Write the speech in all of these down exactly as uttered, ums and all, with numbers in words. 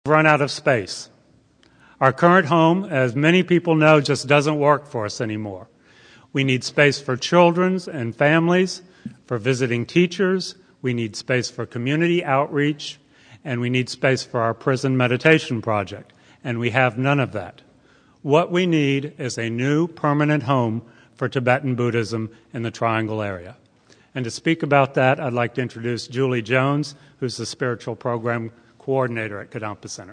run out of space. Our current home, as many people know, just doesn't work for us anymore. We need space for children and families, for visiting teachers. We need space for community outreach, and we need space for our prison meditation project, and we have none of that. What we need is a new permanent home for Tibetan Buddhism in the Triangle area. And to speak about that, I'd like to introduce Julie Jones, who's the Spiritual Program Coordinator at Kadampa Center.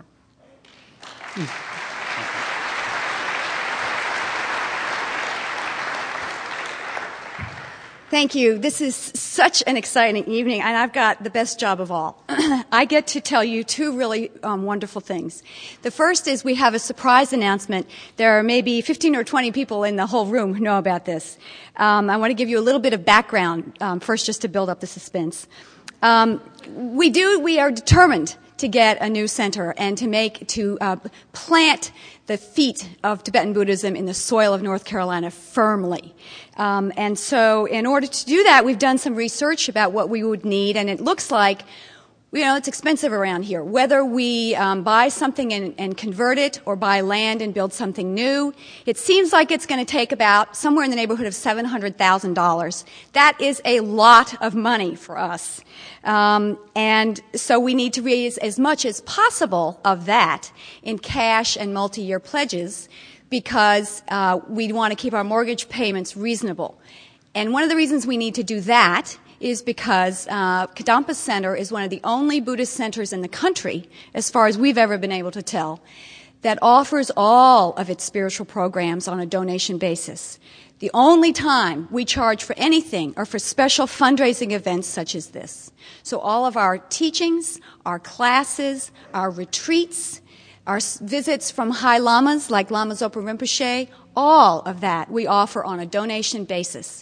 Thank you. This is such an exciting evening, and I've got the best job of all. I get to tell you two really um, wonderful things. The first is we have a surprise announcement. There are maybe fifteen or twenty people in the whole room who know about this. Um, I want to give you a little bit of background um, first, just to build up the suspense. Um, we do. We are determined to get a new center and to make to uh, plant the feet of Tibetan Buddhism in the soil of North Carolina firmly. Um, and so in order to do that, we've done some research about what we would need, and it looks like, you know, it's expensive around here. Whether we um, buy something and, and convert it or buy land and build something new, it seems like it's going to take about somewhere in the neighborhood of seven hundred thousand dollars. That is a lot of money for us. Um, and so we need to raise as much as possible of that in cash and multi-year pledges because uh, we want to keep our mortgage payments reasonable. And one of the reasons we need to do that is because uh, Kadampa Center is one of the only Buddhist centers in the country, as far as we've ever been able to tell, that offers all of its spiritual programs on a donation basis. The only time we charge for anything are for special fundraising events such as this. So all of our teachings, our classes, our retreats, our visits from high lamas like Lama Zopa Rinpoche, all of that we offer on a donation basis.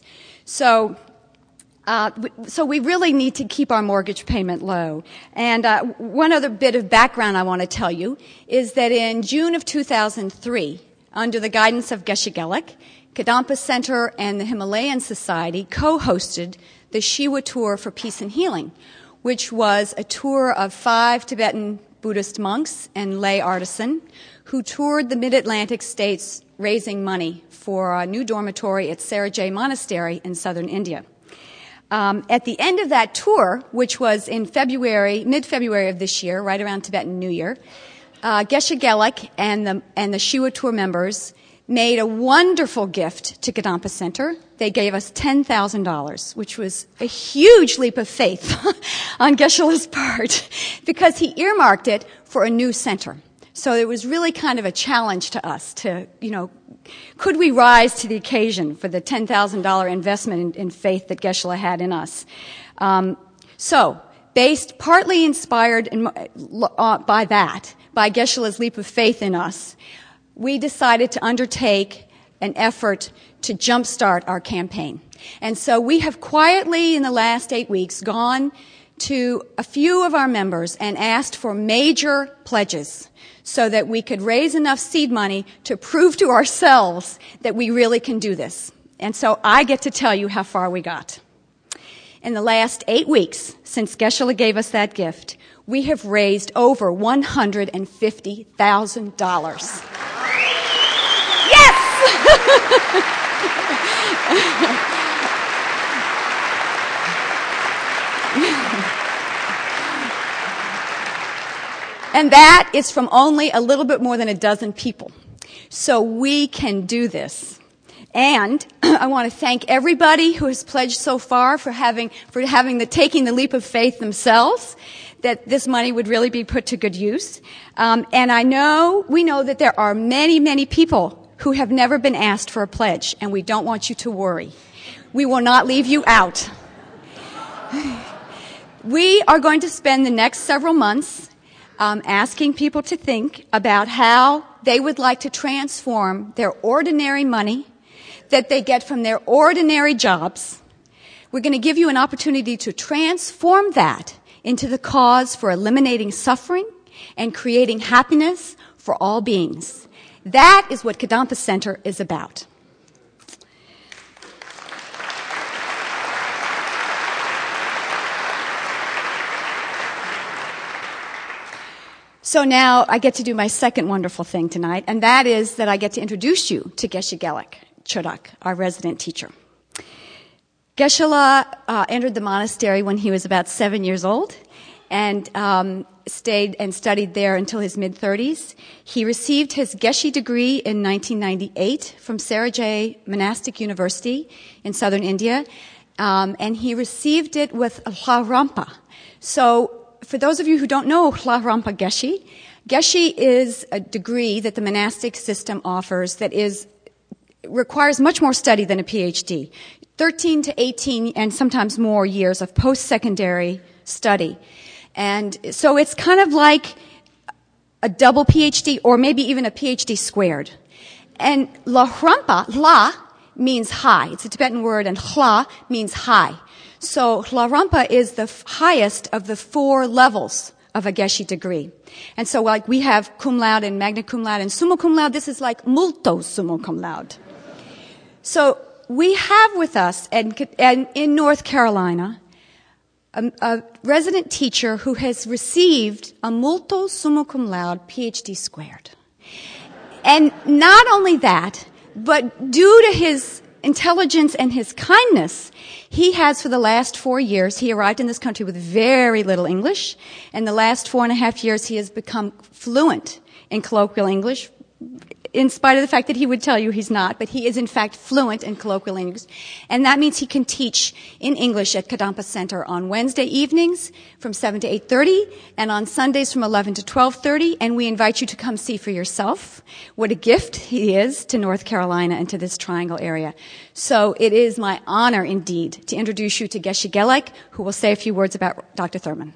So Uh, so we really need to keep our mortgage payment low. And uh, one other bit of background I want to tell you is that in June of two thousand three, under the guidance of Geshe Gelek, Kadampa Center and the Himalayan Society co-hosted the Shiwa Tour for Peace and Healing, which was a tour of five Tibetan Buddhist monks and lay artisan who toured the mid-Atlantic states raising money for a new dormitory at Sarijay Monastery in southern India. Um, at the end of that tour, which was in February, mid-February of this year, right around Tibetan New Year, uh, Geshe Gelek and the, and the Shiwa Tour members made a wonderful gift to Kadampa Center. They gave us ten thousand dollars, which was a huge leap of faith on Geshe-la's part, because he earmarked it for a new center. So it was really kind of a challenge to us to, you know, could we rise to the occasion for the ten thousand dollars investment in, in faith that Geshe-la had in us? Um, so, based, partly inspired in, uh, by that, by Geshe-la's leap of faith in us, we decided to undertake an effort to jumpstart our campaign. And so we have quietly, in the last eight weeks, gone to a few of our members and asked for major pledges so that we could raise enough seed money to prove to ourselves that we really can do this. And so I get to tell you how far we got. In the last eight weeks, since Geshe-la gave us that gift, we have raised over one hundred fifty thousand dollars. Yes! And that is from only a little bit more than a dozen people. So we can do this. And I want to thank everybody who has pledged so far for having, for having the, taking the leap of faith themselves, that this money would really be put to good use. Um, and I know, we know that there are many, many people who have never been asked for a pledge, and we don't want you to worry. We will not leave you out. We are going to spend the next several months Um, asking people to think about how they would like to transform their ordinary money that they get from their ordinary jobs. We're going to give you an opportunity to transform that into the cause for eliminating suffering and creating happiness for all beings. That is what Kadampa Center is about. So now I get to do my second wonderful thing tonight, and that is that I get to introduce you to Geshe Gelek Chodak, our resident teacher. Geshe-la uh, entered the monastery when he was about seven years old and um, stayed and studied there until his mid-thirties. He received his Geshe degree in nineteen ninety-eight from Sarajay Monastic University in southern India, um, and he received it with Hla Rampa. So for those of you who don't know Hla Rampa Geshe, Geshe is a degree that the monastic system offers that is requires much more study than a P H D. thirteen to eighteen and sometimes more years of post-secondary study. And so it's kind of like a double P H D or maybe even a P H D squared. And La Rampa, La means high. It's a Tibetan word, and Hla means high. So La Rampa is the f- highest of the four levels of a Geshe degree. And so like we have cum laude and magna cum laude and summa cum laude, this is like multo summa cum laude. So we have with us and, and in North Carolina a, a resident teacher who has received a multo summa cum laude P H D squared. And not only that, but due to his intelligence and his kindness, he has for the last four years, he arrived in this country with very little English, and the last four and a half years he has become fluent in colloquial English, in spite of the fact that he would tell you he's not, but he is in fact fluent in colloquial English. And that means he can teach in English at Kadampa Center on Wednesday evenings from seven to eight thirty and on Sundays from eleven to twelve thirty. And we invite you to come see for yourself what a gift he is to North Carolina and to this triangle area. So it is my honor indeed to introduce you to Geshe Gelek, who will say a few words about Doctor Thurman.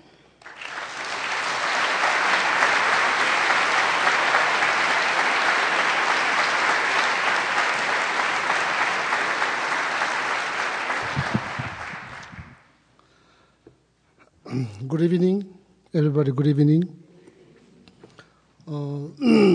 Good evening, everybody. Good evening. Uh,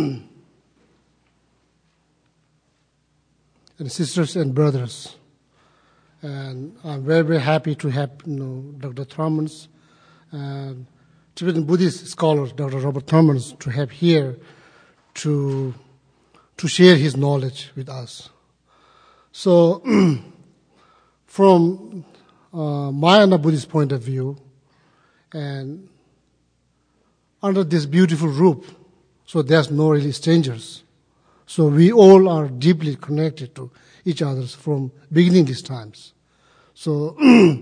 and sisters and brothers. And I'm very, very happy to have you know, Doctor Thurmans and Tibetan Buddhist scholar, Doctor Robert Thurmans, to have here to, to share his knowledge with us. So, from uh, Mahayana Buddhist point of view, and under this beautiful roof, so there's no really strangers. So we all are deeply connected to each other from beginning these times. So,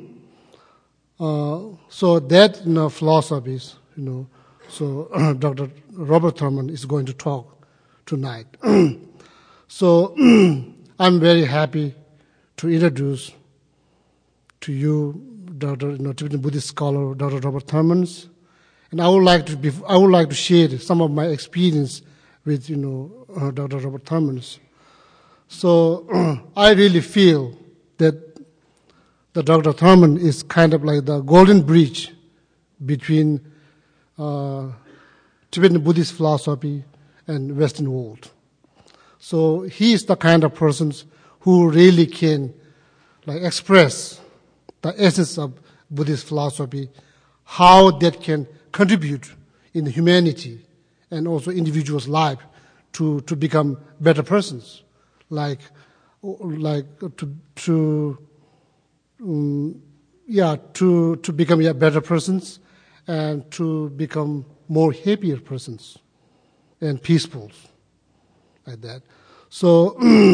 uh, so that you know, philosophies, you know. So uh, Doctor Robert Thurman is going to talk tonight. So I'm very happy to introduce to you Doctor You know, Tibetan Buddhist scholar, Doctor Robert Thurmans, and I would like to be, I would like to share some of my experience with you know uh, Doctor Robert Thurmans. So uh, I really feel that the Doctor Thurman is kind of like the golden bridge between uh, Tibetan Buddhist philosophy and Western world. So he is the kind of person who really can like express the essence of Buddhist philosophy, how that can contribute in humanity and also individuals' life to, to become better persons, like like to to um, yeah to to become yeah, better persons and to become more happier persons and peaceful, like that. So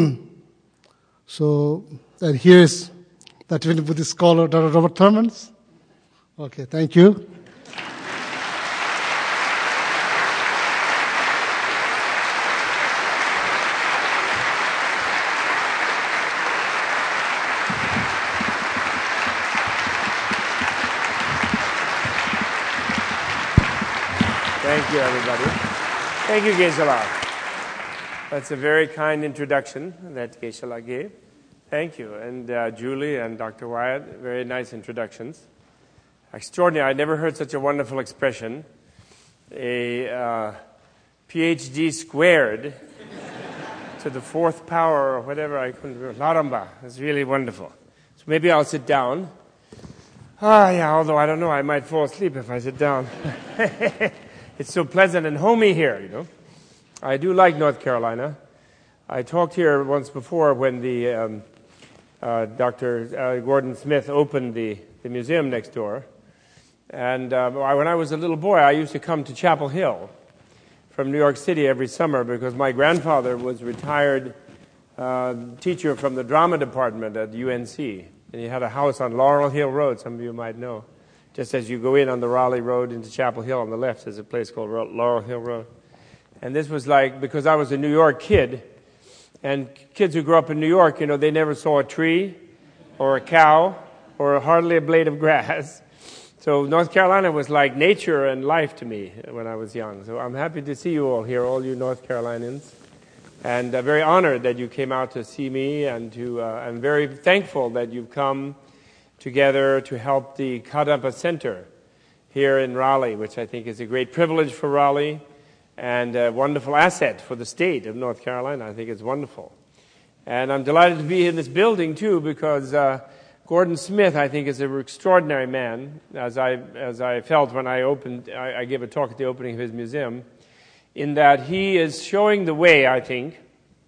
so and here's the Tibetan Buddhist scholar, Doctor Robert Thurmans. Okay, thank you. Thank you, everybody. Thank you, Geshe-la. That's a very kind introduction that Geshe-la gave. Thank you. And uh, Julie and Doctor Wyatt, very nice introductions. Extraordinary. I never heard such a wonderful expression. A uh, P H D squared to the fourth power or whatever I couldn't remember. Laramba. It's really wonderful. So maybe I'll sit down. Ah, yeah, although I don't know, I might fall asleep if I sit down. It's so pleasant and homey here, you know. I do like North Carolina. I talked here once before when the um, uh, Doctor Uh, Gordon Smith opened the, the museum next door. And uh, when I was a little boy, I used to come to Chapel Hill from New York City every summer because my grandfather was retired uh, teacher from the drama department at U N C. And he had a house on Laurel Hill Road, some of you might know. Just as you go in on the Raleigh Road into Chapel Hill on the left, there's a place called Laurel Hill Road. And this was like, because I was a New York kid, and kids who grew up in New York, you know, they never saw a tree or a cow or hardly a blade of grass. So North Carolina was like nature and life to me when I was young. So I'm happy to see you all here, all you North Carolinians. And uh, very honored that you came out to see me, and to, uh, I'm very thankful that you've come together to help the Kadampa Center here in Raleigh, which I think is a great privilege for Raleigh and a wonderful asset for the state of North Carolina. I think it's wonderful. And I'm delighted to be in this building, too, because uh, Gordon Smith, I think, is an extraordinary man, as I, as I felt when I opened, I, I gave a talk at the opening of his museum, in that he is showing the way, I think,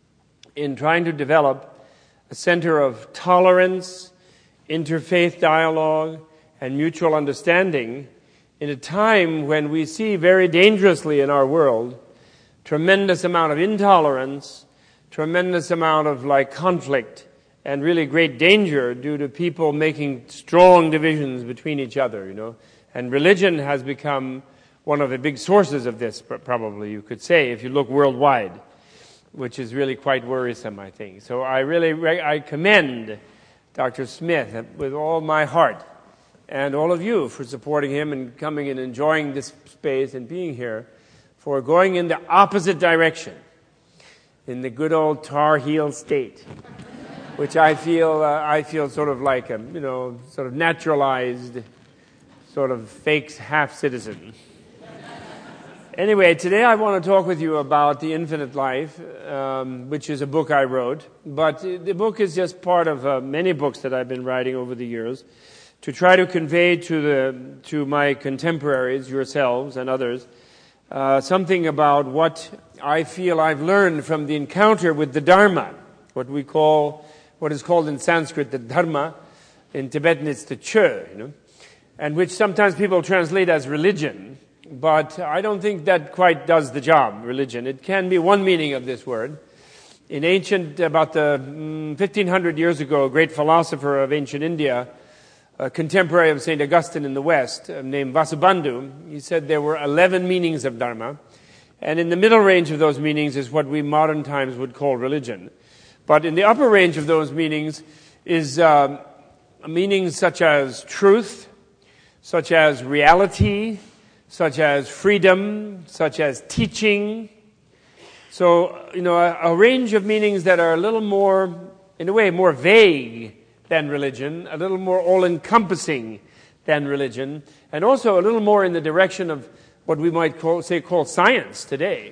in trying to develop a center of tolerance, interfaith dialogue, and mutual understanding in a time when we see very dangerously in our world tremendous amount of intolerance, tremendous amount of like conflict, and really great danger due to people making strong divisions between each other, you know. And religion has become one of the big sources of this, probably you could say, if you look worldwide, which is really quite worrisome, I think. So I really I commend Doctor Smith with all my heart, and all of you for supporting him and coming and enjoying this space and being here, for going in the opposite direction, in the good old Tar Heel state, which I feel uh, I feel sort of like a you know sort of naturalized, sort of fake half citizen. Anyway, today I want to talk with you about The Infinite Life, um, which is a book I wrote. But the book is just part of uh, many books that I've been writing over the years to try to convey to the to my contemporaries, yourselves and others, uh, something about what I feel I've learned from the encounter with the Dharma, what we call, what is called in Sanskrit the Dharma, in Tibetan it's the Che, you know, and which sometimes people translate as religion. But I don't think that quite does the job, religion. It can be one meaning of this word. In ancient, about the mm, fifteen hundred years ago, a great philosopher of ancient India, a contemporary of Saint Augustine in the West, uh, named Vasubandhu, he said there were eleven meanings of Dharma. And in the middle range of those meanings is what we modern times would call religion. But in the upper range of those meanings is uh, meanings such as truth, such as reality, such as freedom, such as teaching. So, you know, a, a range of meanings that are a little more, in a way, more vague than religion, a little more all-encompassing than religion, and also a little more in the direction of what we might call, say, call science today.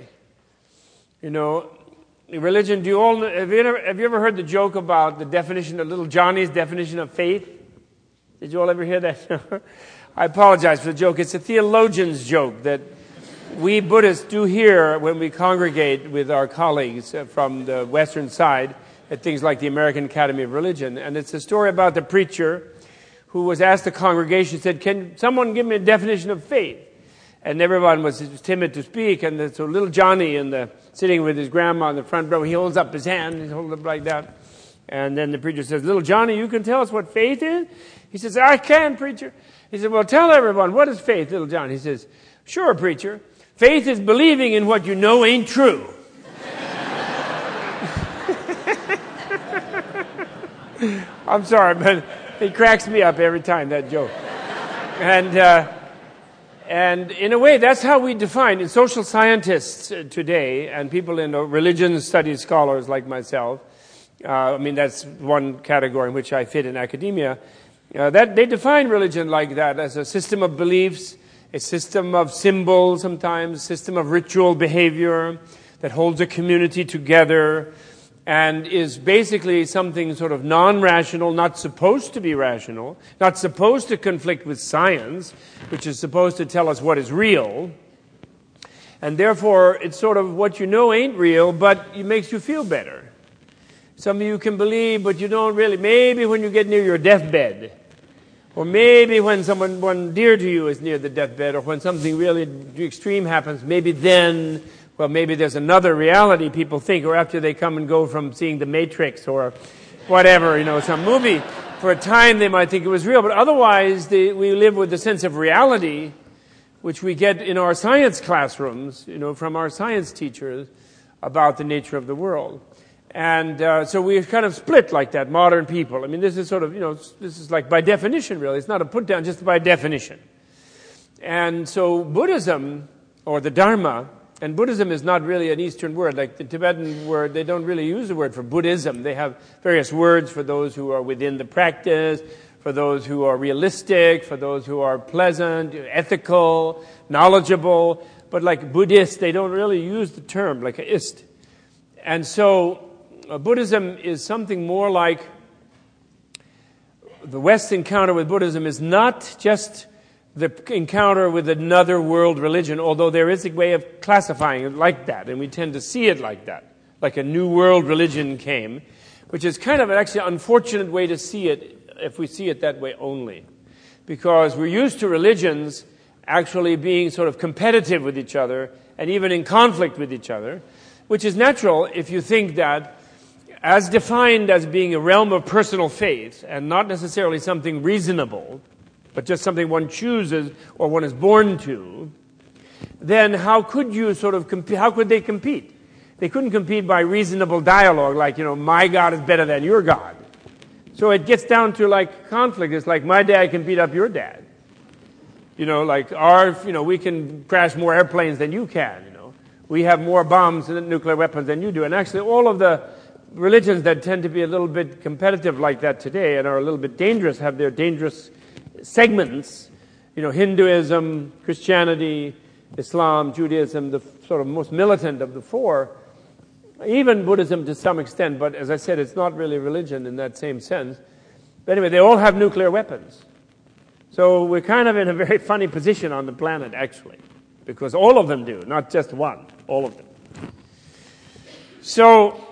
You know, religion, do you all, have you ever, have you ever heard the joke about the definition of little Johnny's definition of faith? Did you all ever hear that? I apologize for the joke. It's a theologian's joke that we Buddhists do hear when we congregate with our colleagues from the Western side at things like the American Academy of Religion. And it's a story about the preacher who was asked the congregation, said, can someone give me a definition of faith? And everyone was timid to speak. And so little Johnny, in the, sitting with his grandma in the front row, he holds up his hand, he holds it up like that. And then the preacher says, little Johnny, you can tell us what faith is? He says, I can, preacher. He said, well, tell everyone, what is faith, little John? He says, sure, preacher. Faith is believing in what you know ain't true. I'm sorry, but it cracks me up every time, that joke. And uh, and in a way, that's how we define, in social scientists today, and people in religion studies scholars like myself, uh, I mean, that's one category in which I fit in academia. Uh, that they define religion like that, as a system of beliefs, a system of symbols sometimes, a system of ritual behavior that holds a community together and is basically something sort of non-rational, not supposed to be rational, not supposed to conflict with science, which is supposed to tell us what is real. And therefore, it's sort of what you know ain't real, but it makes you feel better. Some of you can believe, but you don't really. Maybe when you get near your deathbed, or maybe when someone one dear to you is near the deathbed, or when something really extreme happens, maybe then, well, maybe there's another reality people think, or after they come and go from seeing The Matrix or whatever, you know, some movie, for a time they might think it was real. But otherwise, they, we live with the sense of reality, which we get in our science classrooms, you know, from our science teachers about the nature of the world. And uh, so we're kind of split like that, modern people. I mean, this is sort of, you know, this is like by definition, really. It's not a put down, just by definition. And so Buddhism, or the Dharma, and Buddhism is not really an Eastern word. Like the Tibetan word, they don't really use the word for Buddhism. They have various words for those who are within the practice, for those who are realistic, for those who are pleasant, ethical, knowledgeable. But like Buddhist, they don't really use the term, like a ist. And so uh, Buddhism is something more like the West's encounter with Buddhism is not just the encounter with another world religion, although there is a way of classifying it like that, and we tend to see it like that, like a new world religion came, which is kind of an actually unfortunate way to see it if we see it that way only. Because we're used to religions actually being sort of competitive with each other and even in conflict with each other, which is natural if you think that as defined as being a realm of personal faith and not necessarily something reasonable, but just something one chooses or one is born to, then how could you sort of compete? How could they compete? They couldn't compete by reasonable dialogue, like, you know, my God is better than your God. So it gets down to like conflict. It's like my dad can beat up your dad. You know, like our, you know, we can crash more airplanes than you can. You know, we have more bombs and nuclear weapons than you do. And actually, all of the religions that tend to be a little bit competitive like that today and are a little bit dangerous have their dangerous segments. You know, Hinduism, Christianity, Islam, Judaism, the sort of most militant of the four. Even Buddhism to some extent, but as I said, it's not really religion in that same sense. But anyway, they all have nuclear weapons. So we're kind of in a very funny position on the planet, actually, because all of them do, not just one, all of them. So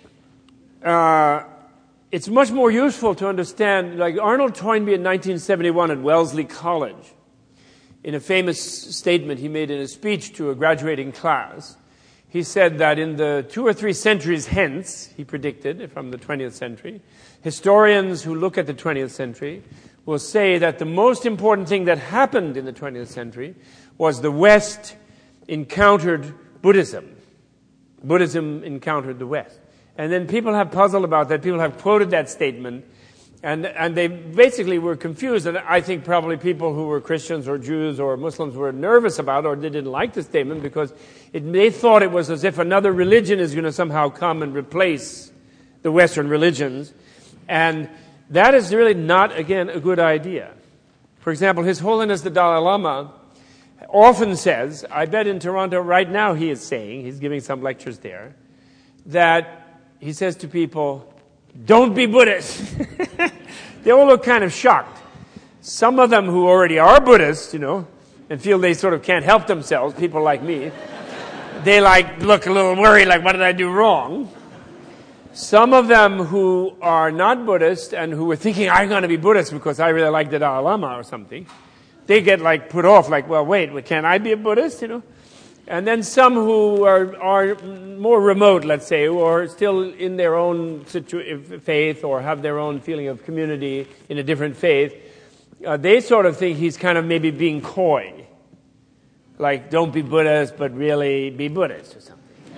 uh, it's much more useful to understand, like Arnold Toynbee in nineteen seventy-one at Wellesley College, in a famous statement he made in a speech to a graduating class, he said that in the two or three centuries hence, he predicted, from the twentieth century, historians who look at the twentieth century will say that the most important thing that happened in the twentieth century was the West encountered Buddhism. Buddhism encountered the West. And then people have puzzled about that. People have quoted that statement. And and they basically were confused, and I think probably people who were Christians or Jews or Muslims were nervous about it, or they didn't like the statement because it, they thought it was as if another religion is going to somehow come and replace the Western religions. And that is really not, again, a good idea. For example, His Holiness the Dalai Lama often says, I bet in Toronto right now he is saying, he's giving some lectures there, that he says to people, don't be Buddhist. They all look kind of shocked. Some of them who already are Buddhists, you know, and feel they sort of can't help themselves, people like me, they like look a little worried, like, what did I do wrong? Some of them who are not Buddhist and who are thinking, I'm going to be Buddhist because I really like the Dalai Lama or something, they get like put off, like, well, wait, can I be a Buddhist, you know? And then some who are, are more remote, let's say, who are still in their own situ- faith or have their own feeling of community in a different faith, uh, they sort of think he's kind of maybe being coy. Like, don't be Buddhist, but really be Buddhist or something.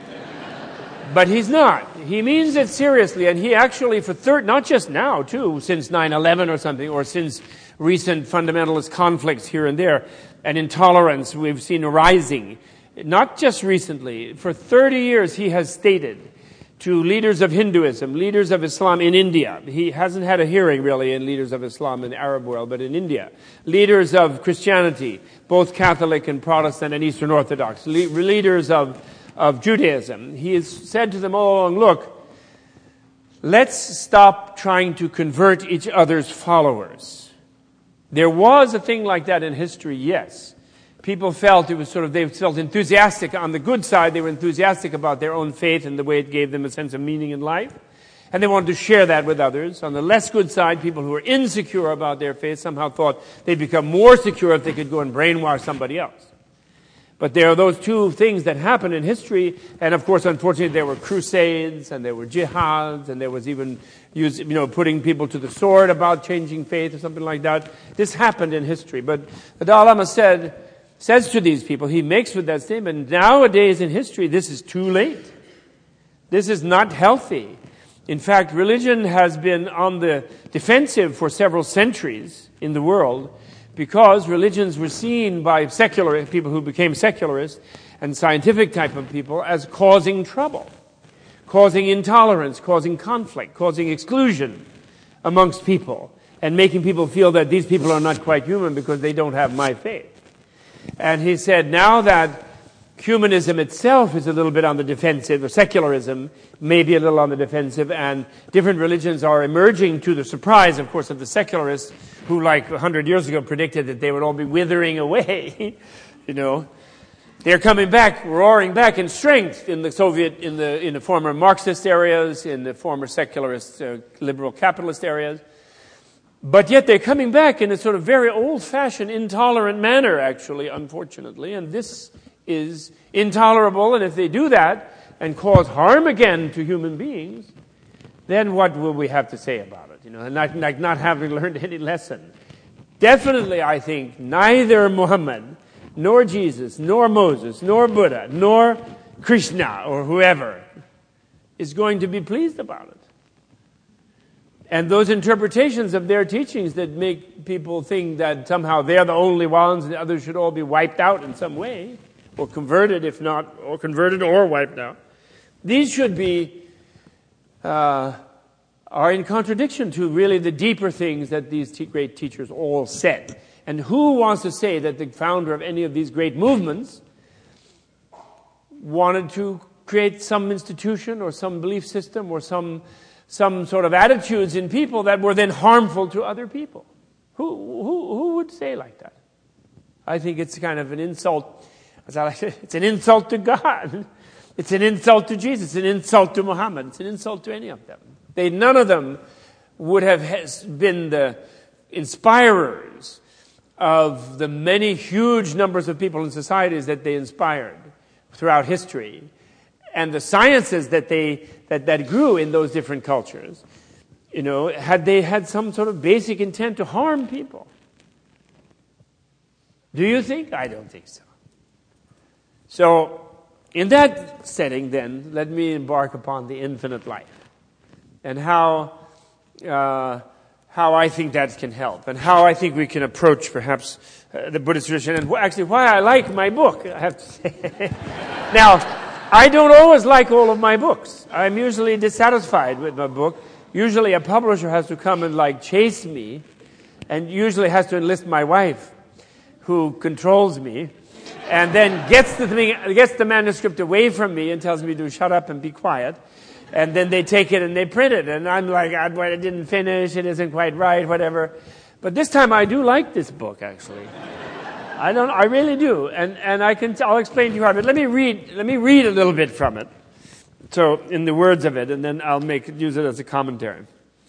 But he's not. He means it seriously, and he actually, for third, not just now, too, since nine eleven or something, or since recent fundamentalist conflicts here and there, and intolerance we've seen rising. Not just recently, for thirty years he has stated to leaders of Hinduism, leaders of Islam in India. He hasn't had a hearing really in leaders of Islam in the Arab world, but in India. Leaders of Christianity, both Catholic and Protestant and Eastern Orthodox. Le- leaders of, of Judaism. He has said to them all along, look, let's stop trying to convert each other's followers. There was a thing like that in history, yes. people felt it was sort of, they felt enthusiastic. On the good side, they were enthusiastic about their own faith and the way it gave them a sense of meaning in life. And they wanted to share that with others. On the less good side, people who were insecure about their faith somehow thought they'd become more secure if they could go and brainwash somebody else. But there are those two things that happen in history. And of course, unfortunately, there were crusades and there were jihads and there was even, use, you know, putting people to the sword about changing faith or something like that. This happened in history. But the Dalai Lama said, says to these people, he makes with that statement, nowadays in history, this is too late. This is not healthy. In fact, religion has been on the defensive for several centuries in the world because religions were seen by secular people who became secularists and scientific type of people as causing trouble, causing intolerance, causing conflict, causing exclusion amongst people, and making people feel that these people are not quite human because they don't have my faith. And he said, now that humanism itself is a little bit on the defensive, or secularism may be a little on the defensive, and different religions are emerging to the surprise, of course, of the secularists who, like a hundred years ago, predicted that they would all be withering away. You know, they're coming back, roaring back in strength in the Soviet, in the in the former Marxist areas, in the former secularist, uh, liberal capitalist areas. But yet they're coming back in a sort of very old-fashioned, intolerant manner, actually, unfortunately, and this is intolerable, and if they do that and cause harm again to human beings, then what will we have to say about it? You know, and not, like not having learned any lesson. Definitely, I think, neither Muhammad, nor Jesus, nor Moses, nor Buddha, nor Krishna, or whoever, is going to be pleased about it. And those interpretations of their teachings that make people think that somehow they're the only ones and the others should all be wiped out in some way, or converted, if not, or converted or wiped out. These should be, uh, are in contradiction to really the deeper things that these te- great teachers all said. And who wants to say that the founder of any of these great movements wanted to create some institution or some belief system or some, some sort of attitudes in people that were then harmful to other people? Who, who, who would say like that? I think it's kind of an insult. It's an insult to God. It's an insult to Jesus. It's an insult to Muhammad. It's an insult to any of them. They, none of them would have been the inspirers of the many huge numbers of people in societies that they inspired throughout history, and the sciences that they that, that grew in those different cultures. You know, had they had some sort of basic intent to harm people. Do you think? I don't think so. So, in that setting, then, let me embark upon the infinite life and how uh, how I think that can help and how I think we can approach, perhaps, uh, the Buddhist tradition and wh- actually why I like my book, I have to say. Now, I don't always like all of my books. I'm usually dissatisfied with my book. Usually a publisher has to come and, like, chase me, and usually has to enlist my wife, who controls me, and then gets the thing, gets the manuscript away from me and tells me to shut up and be quiet. And then they take it and they print it. And I'm like, I didn't finish, it isn't quite right, whatever. But this time I do like this book, actually. I don't, I really do. And, and I can, I'll explain to you how, but let me read, let me read a little bit from it. So, in the words of it, and then I'll make, use it as a commentary.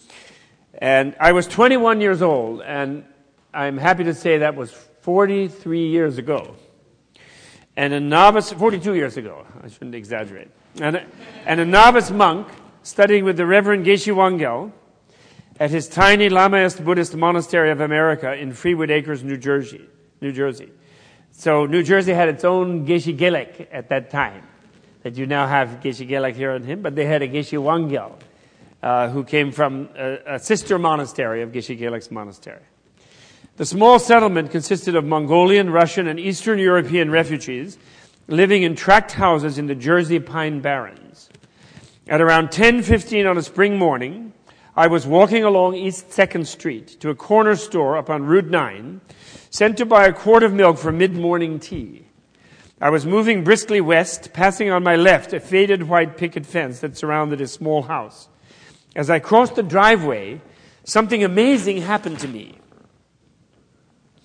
And I was twenty-one years old, and I'm happy to say that was forty-three years ago. And a novice, forty-two years ago, I shouldn't exaggerate. And a, and a novice monk studying with the Reverend Geshe Wangyal at his tiny Lamaist Buddhist monastery of America in Freewood Acres, New Jersey. New Jersey. So New Jersey had its own Geshe Gelek at that time. That you now have Geshe Gelek here on him, but they had a Geshe Wangyal, uh, who came from a, a sister monastery of Geshe Gelek's monastery. The small settlement consisted of Mongolian, Russian, and Eastern European refugees living in tract houses in the Jersey Pine Barrens. At around ten fifteen on a spring morning, I was walking along East second Street to a corner store up on Route nine, sent to buy a quart of milk for mid-morning tea. I was moving briskly west, passing on my left a faded white picket fence that surrounded a small house. As I crossed the driveway, something amazing happened to me.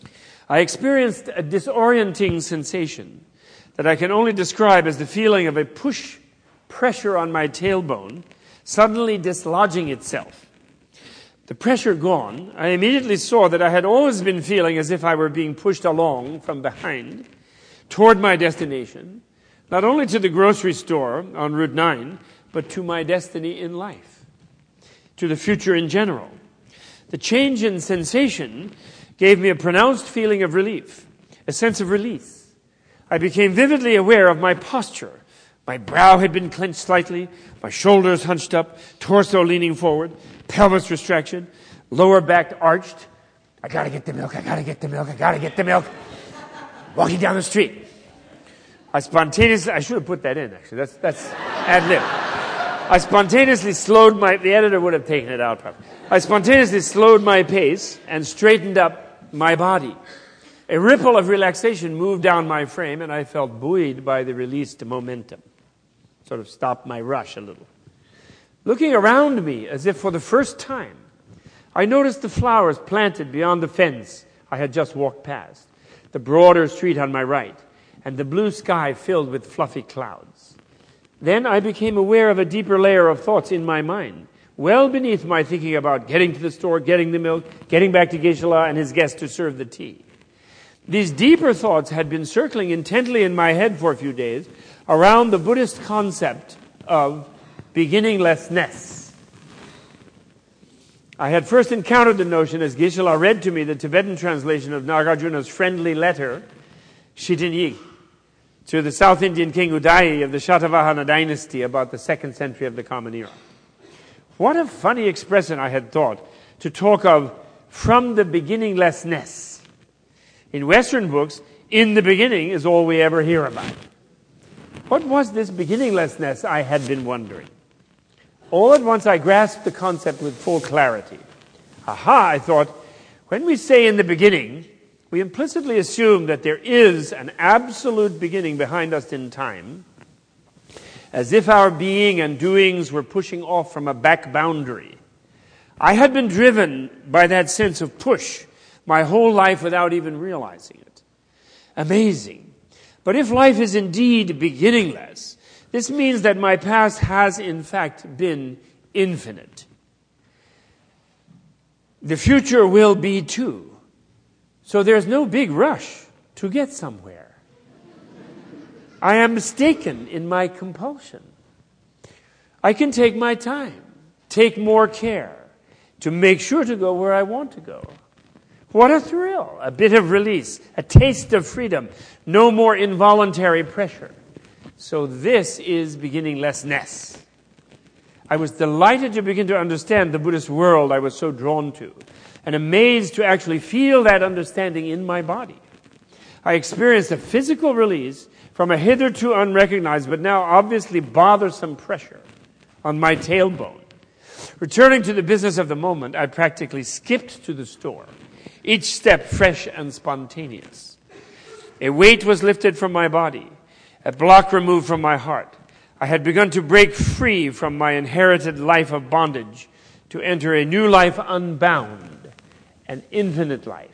I experienced a disorienting sensation that I can only describe as the feeling of a push pressure on my tailbone suddenly dislodging itself. The pressure gone, I immediately saw that I had always been feeling as if I were being pushed along from behind toward my destination, not only to the grocery store on Route nine, but to my destiny in life, to the future in general. The change in sensation gave me a pronounced feeling of relief, a sense of release. I became vividly aware of my posture. My brow had been clenched slightly, my shoulders hunched up, torso leaning forward, pelvis retraction, lower back arched. I gotta get the milk, I gotta get the milk, I gotta get the milk. Walking down the street. I spontaneously, I should have put that in actually, that's, that's ad lib. I spontaneously slowed my, the editor would have taken it out probably. I spontaneously slowed my pace and straightened up my body. A ripple of relaxation moved down my frame and I felt buoyed by the released momentum. Sort of stopped my rush a little. Looking around me as if for the first time, I noticed the flowers planted beyond the fence I had just walked past, the broader street on my right, and the blue sky filled with fluffy clouds. Then I became aware of a deeper layer of thoughts in my mind, well beneath my thinking about getting to the store, getting the milk, getting back to Geshe-la and his guest to serve the tea. These deeper thoughts had been circling intently in my head for a few days around the Buddhist concept of beginninglessness. I had first encountered the notion as Geshe-la read to me the Tibetan translation of Nagarjuna's friendly letter, Shitin-yi, to the South Indian king Udayi of the Shatavahana dynasty about the second century of the Common Era. What a funny expression I had thought to talk of from the beginninglessness. In Western books, in the beginning is all we ever hear about. What was this beginninglessness, I had been wondering? All at once I grasped the concept with full clarity. Aha, I thought, when we say in the beginning, we implicitly assume that there is an absolute beginning behind us in time, as if our being and doings were pushing off from a back boundary. I had been driven by that sense of push my whole life without even realizing it. Amazing. But if life is indeed beginningless, this means that my past has in fact been infinite. The future will be too. So there's no big rush to get somewhere. I am mistaken in my compulsion. I can take my time, take more care to make sure to go where I want to go. What a thrill, a bit of release, a taste of freedom, no more involuntary pressure. So this is beginninglessness. I was delighted to begin to understand the Buddhist world I was so drawn to, and amazed to actually feel that understanding in my body. I experienced a physical release from a hitherto unrecognized but now obviously bothersome pressure on my tailbone. Returning to the business of the moment, I practically skipped to the store, each step fresh and spontaneous. A weight was lifted from my body, a block removed from my heart. I had begun to break free from my inherited life of bondage to enter a new life unbound, an infinite life.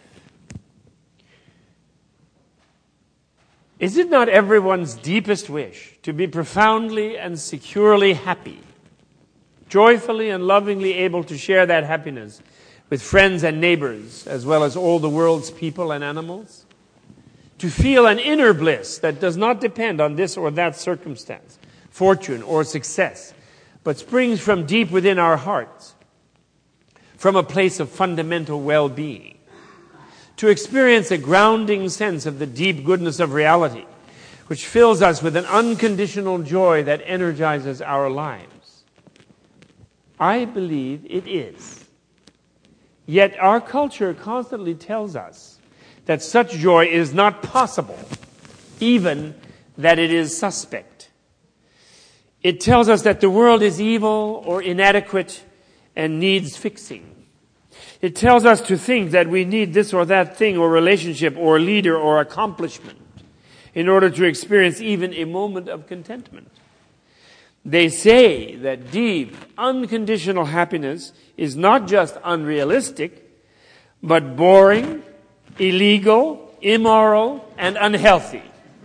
Is it not everyone's deepest wish to be profoundly and securely happy, joyfully and lovingly able to share that happiness with friends and neighbors, as well as all the world's people and animals? To feel an inner bliss that does not depend on this or that circumstance, fortune or success, but springs from deep within our hearts, from a place of fundamental well-being. To experience a grounding sense of the deep goodness of reality, which fills us with an unconditional joy that energizes our lives. I believe it is. Yet our culture constantly tells us that such joy is not possible, even that it is suspect. It tells us that the world is evil or inadequate and needs fixing. It tells us to think that we need this or that thing or relationship or leader or accomplishment in order to experience even a moment of contentment. They say that deep, unconditional happiness is not just unrealistic, but boring, illegal, immoral, and unhealthy.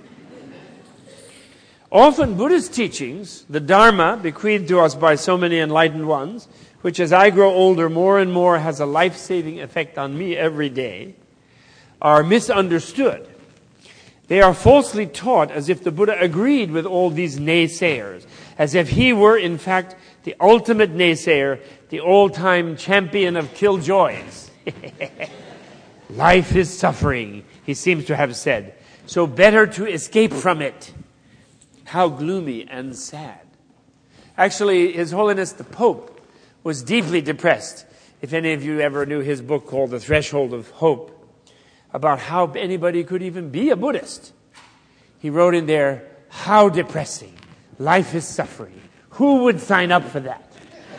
Often Buddhist teachings, the Dharma bequeathed to us by so many enlightened ones, which as I grow older more and more has a life-saving effect on me every day, are misunderstood. They are falsely taught as if the Buddha agreed with all these naysayers, as if he were in fact the ultimate naysayer, the all-time champion of killjoys. Life is suffering, he seems to have said, so better to escape from it. How gloomy and sad. Actually, His Holiness the Pope was deeply depressed. If any of you ever knew his book called The Threshold of Hope, about how anybody could even be a Buddhist. He wrote in there, how depressing. Life is suffering. Who would sign up for that?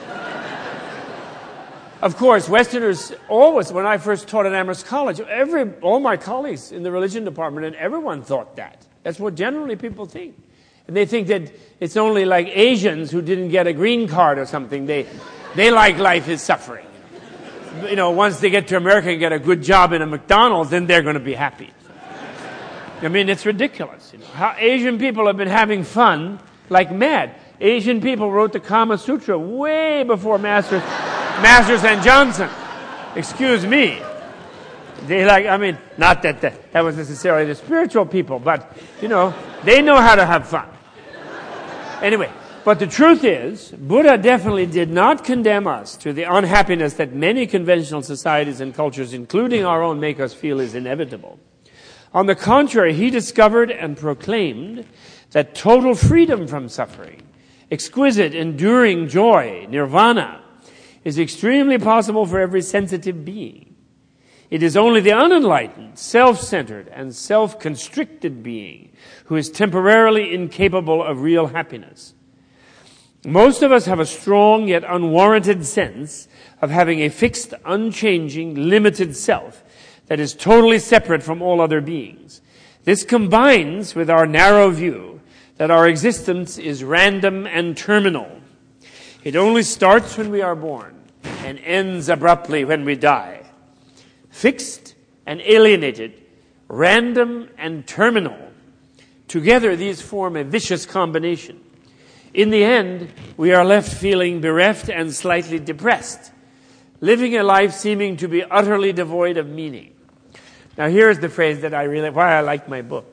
Of course, Westerners always, when I first taught at Amherst College, every all my colleagues in the religion department and everyone thought that. That's what generally people think. And they think that it's only like Asians who didn't get a green card or something. They, they like life is suffering. You know, once they get to America and get a good job in a McDonald's, then they're going to be happy. I mean, it's ridiculous. You know, how Asian people have been having fun like mad. Asian people wrote the Kama Sutra way before Masters, Masters and Johnson. Excuse me. They like, I mean, not that the, that was necessarily the spiritual people, but, you know, they know how to have fun. Anyway. But the truth is, Buddha definitely did not condemn us to the unhappiness that many conventional societies and cultures, including our own, make us feel is inevitable. On the contrary, he discovered and proclaimed that total freedom from suffering, exquisite, enduring joy, nirvana, is extremely possible for every sensitive being. It is only the unenlightened, self-centered, and self-constricted being who is temporarily incapable of real happiness. Most of us have a strong yet unwarranted sense of having a fixed, unchanging, limited self that is totally separate from all other beings. This combines with our narrow view that our existence is random and terminal. It only starts when we are born and ends abruptly when we die. Fixed and alienated, random and terminal. Together these form a vicious combination. In the end, we are left feeling bereft and slightly depressed, living a life seeming to be utterly devoid of meaning. Now here's the phrase that I really, why I like my book.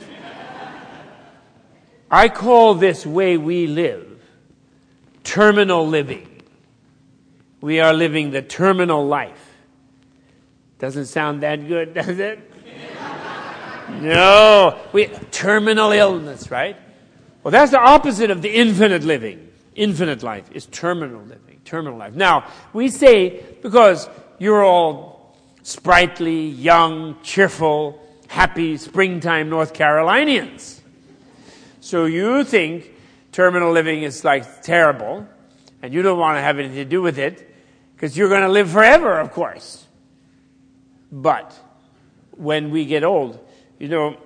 I call this way we live terminal living. We are living the terminal life. Doesn't sound that good, does it? No, we terminal illness, right? Well, that's the opposite of the infinite living. Infinite life is terminal living, terminal life. Now, we say, because you're all sprightly, young, cheerful, happy, springtime North Carolinians. So you think terminal living is like terrible, and you don't want to have anything to do with it, because you're going to live forever, of course. But when we get old, you know,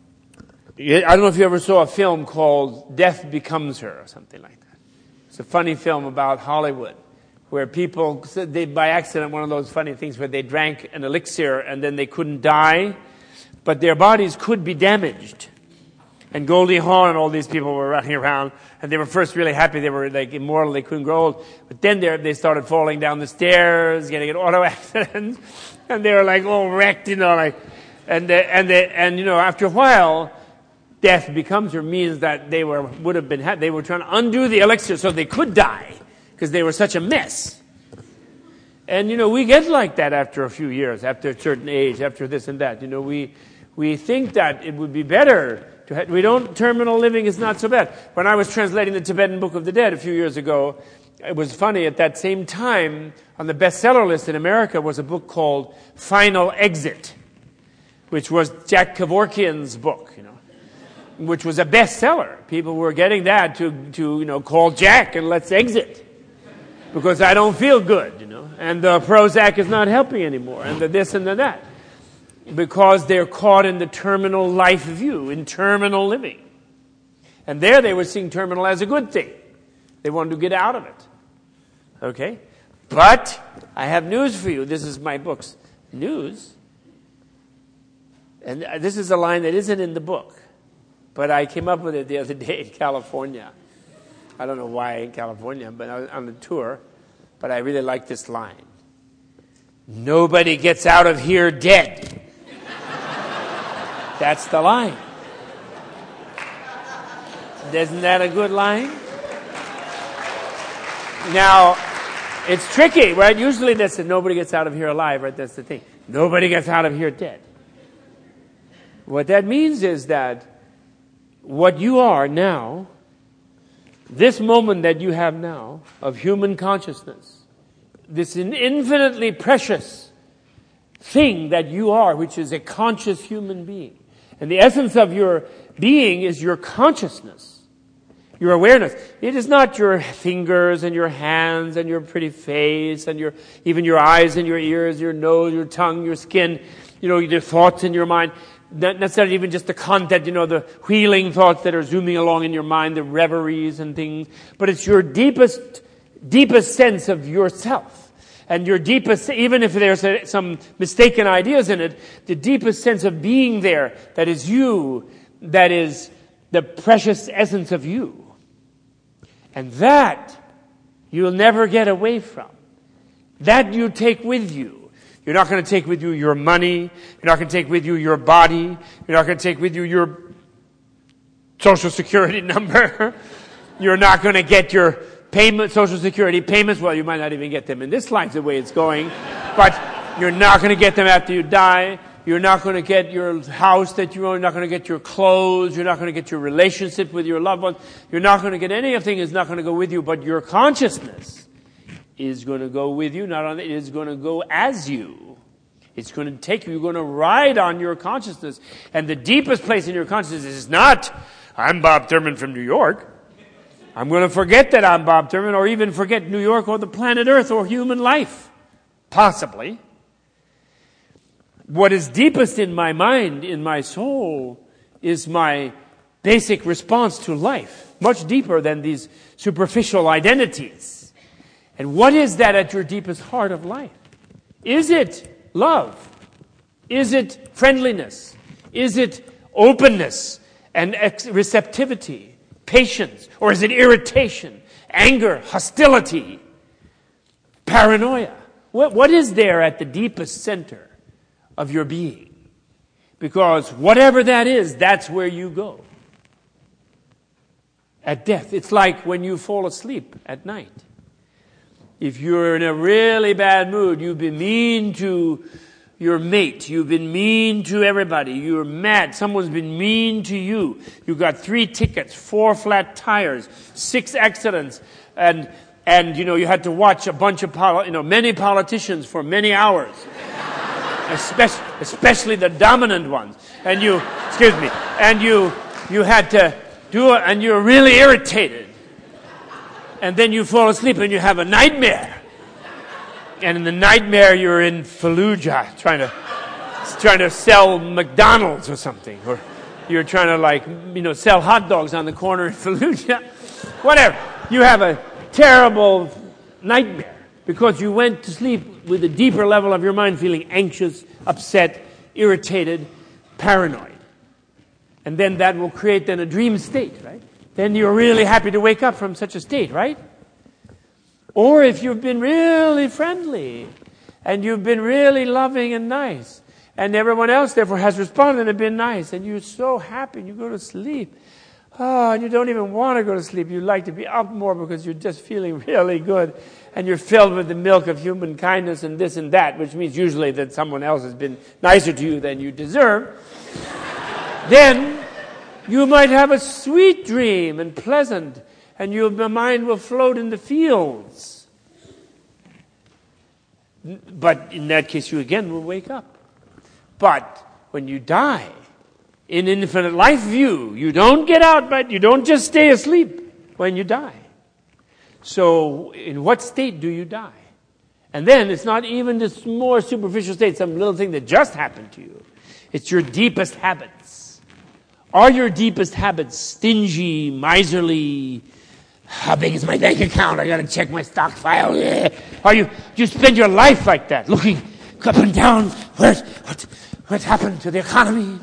I don't know if you ever saw a film called Death Becomes Her or something like that. It's a funny film about Hollywood where people, they by accident, one of those funny things where they drank an elixir and then they couldn't die, but their bodies could be damaged. And Goldie Hawn and all these people were running around, and they were first really happy. They were like immortal. They couldn't grow old. But then they started falling down the stairs, getting in auto accidents, and they were like all wrecked, you know, like, and they, and they, and you know, after a while, death becomes her means that they were would have been ha- they were trying to undo the elixir so they could die because they were such a mess. And you know, we get like that after a few years, after a certain age, after this and that. You know, we we think that it would be better. To, we don't, terminal living is not so bad. When I was translating the Tibetan Book of the Dead a few years ago, it was funny, at that same time, on the bestseller list in America was a book called Final Exit, which was Jack Kevorkian's book, you know, which was a bestseller. People were getting that to, to, you know, call Jack and let's exit. Because I don't feel good, you know, and the Prozac is not helping anymore, and the this and the that. Because they're caught in the terminal life view, in terminal living. And there they were seeing terminal as a good thing. They wanted to get out of it. Okay? But I have news for you. This is my book's news. And this is a line that isn't in the book, but I came up with it the other day in California. I don't know why in California, but I was on the tour, but I really like this line. Nobody gets out of here dead. That's the line. Isn't that a good line? Now, it's tricky, right? Usually that's that nobody gets out of here alive, right? That's the thing. Nobody gets out of here dead. What that means is that what you are now, this moment that you have now of human consciousness, this infinitely precious thing that you are, which is a conscious human being. And the essence of your being is your consciousness, your awareness. It is not your fingers and your hands and your pretty face and your even your eyes and your ears, your nose, your tongue, your skin, you know, your thoughts in your mind. Not necessarily even just the content, you know, the wheeling thoughts that are zooming along in your mind, the reveries and things. But it's your deepest, deepest sense of yourself. And your deepest, even if there's a, some mistaken ideas in it, the deepest sense of being there, that is you, that is the precious essence of you. And that you'll never get away from. That you take with you. You're not going to take with you your money. You're not going to take with you your body. You're not going to take with you your social security number. You're not going to get your payment, social security payments. Well, you might not even get them in this life the way it's going. But you're not going to get them after you die. You're not going to get your house that you own. You're not going to get your clothes. You're not going to get your relationship with your loved ones. You're not going to get anything is not going to go with you, but your consciousness is going to go with you. Not only, it is going to go as you. It's going to take you. You're going to ride on your consciousness. And the deepest place in your consciousness is not, I'm Bob Thurman from New York. I'm going to forget that I'm Bob Thurman, or even forget New York or the planet Earth or human life. Possibly. What is deepest in my mind, in my soul, is my basic response to life. Much deeper than these superficial identities. And what is that at your deepest heart of life? Is it love? Is it friendliness? Is it openness and receptivity, patience? Or is it irritation, anger, hostility, paranoia? What, what is there at the deepest center of your being? Because whatever that is, that's where you go. At death. It's like when you fall asleep at night. If you're in a really bad mood, you've been mean to your mate, you've been mean to everybody, you're mad, someone's been mean to you, you got three tickets, four flat tires, six accidents, and, and you know, you had to watch a bunch of, poli- you know, many politicians for many hours, especially, especially the dominant ones, and you, excuse me, and you, you had to do it, and you're really irritated. And then you fall asleep and you have a nightmare. And in the nightmare you're in Fallujah trying to trying to sell McDonald's or something. Or you're trying to like, you know, sell hot dogs on the corner in Fallujah. Whatever. You have a terrible nightmare because you went to sleep with a deeper level of your mind feeling anxious, upset, irritated, paranoid. And then that will create then a dream state, right? Then you're really happy to wake up from such a state, right? Or if you've been really friendly and you've been really loving and nice and everyone else therefore has responded and been nice and you're so happy and you go to sleep. Oh, and you don't even want to go to sleep. You like to be up more because you're just feeling really good and you're filled with the milk of human kindness and this and that, which means usually that someone else has been nicer to you than you deserve. Then you might have a sweet dream and pleasant, and your mind will float in the fields. But in that case, you again will wake up. But when you die, in infinite life view, you don't get out, but you don't just stay asleep when you die. So in what state do you die? And then it's not even this more superficial state, some little thing that just happened to you. It's your deepest habits. Are your deepest habits stingy, miserly? How big is my bank account? I got to check my stock file. Yeah. Are you? You spend your life like that, looking up and down. What? What? What happened to the economy?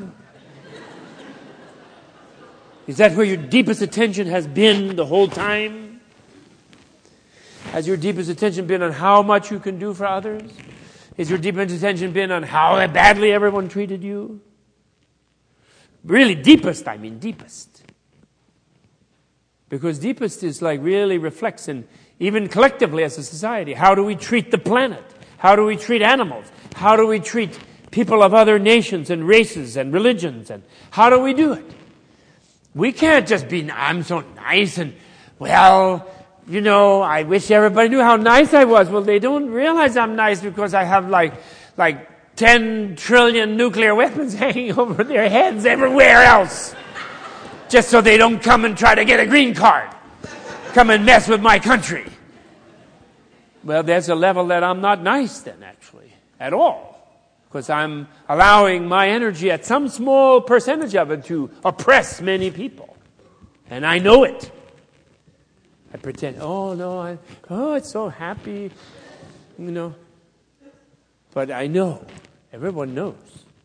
Is that where your deepest attention has been the whole time? Has your deepest attention been on how much you can do for others? Has your deepest attention been on how badly everyone treated you? Really deepest, I mean deepest. Because deepest is like really reflects, and even collectively as a society, how do we treat the planet? How do we treat animals? How do we treat people of other nations and races and religions? And how do we do it? We can't just be, I'm so nice and, well, you know, I wish everybody knew how nice I was. Well, they don't realize I'm nice because I have like, like ten trillion nuclear weapons hanging over their heads everywhere else. Just so they don't come and try to get a green card. Come and mess with my country. Well, there's a level that I'm not nice then, actually, at all. Because I'm allowing my energy at some small percentage of it to oppress many people. And I know it. I pretend, oh, no, I, oh, it's so happy, you know. But I know. Everyone knows.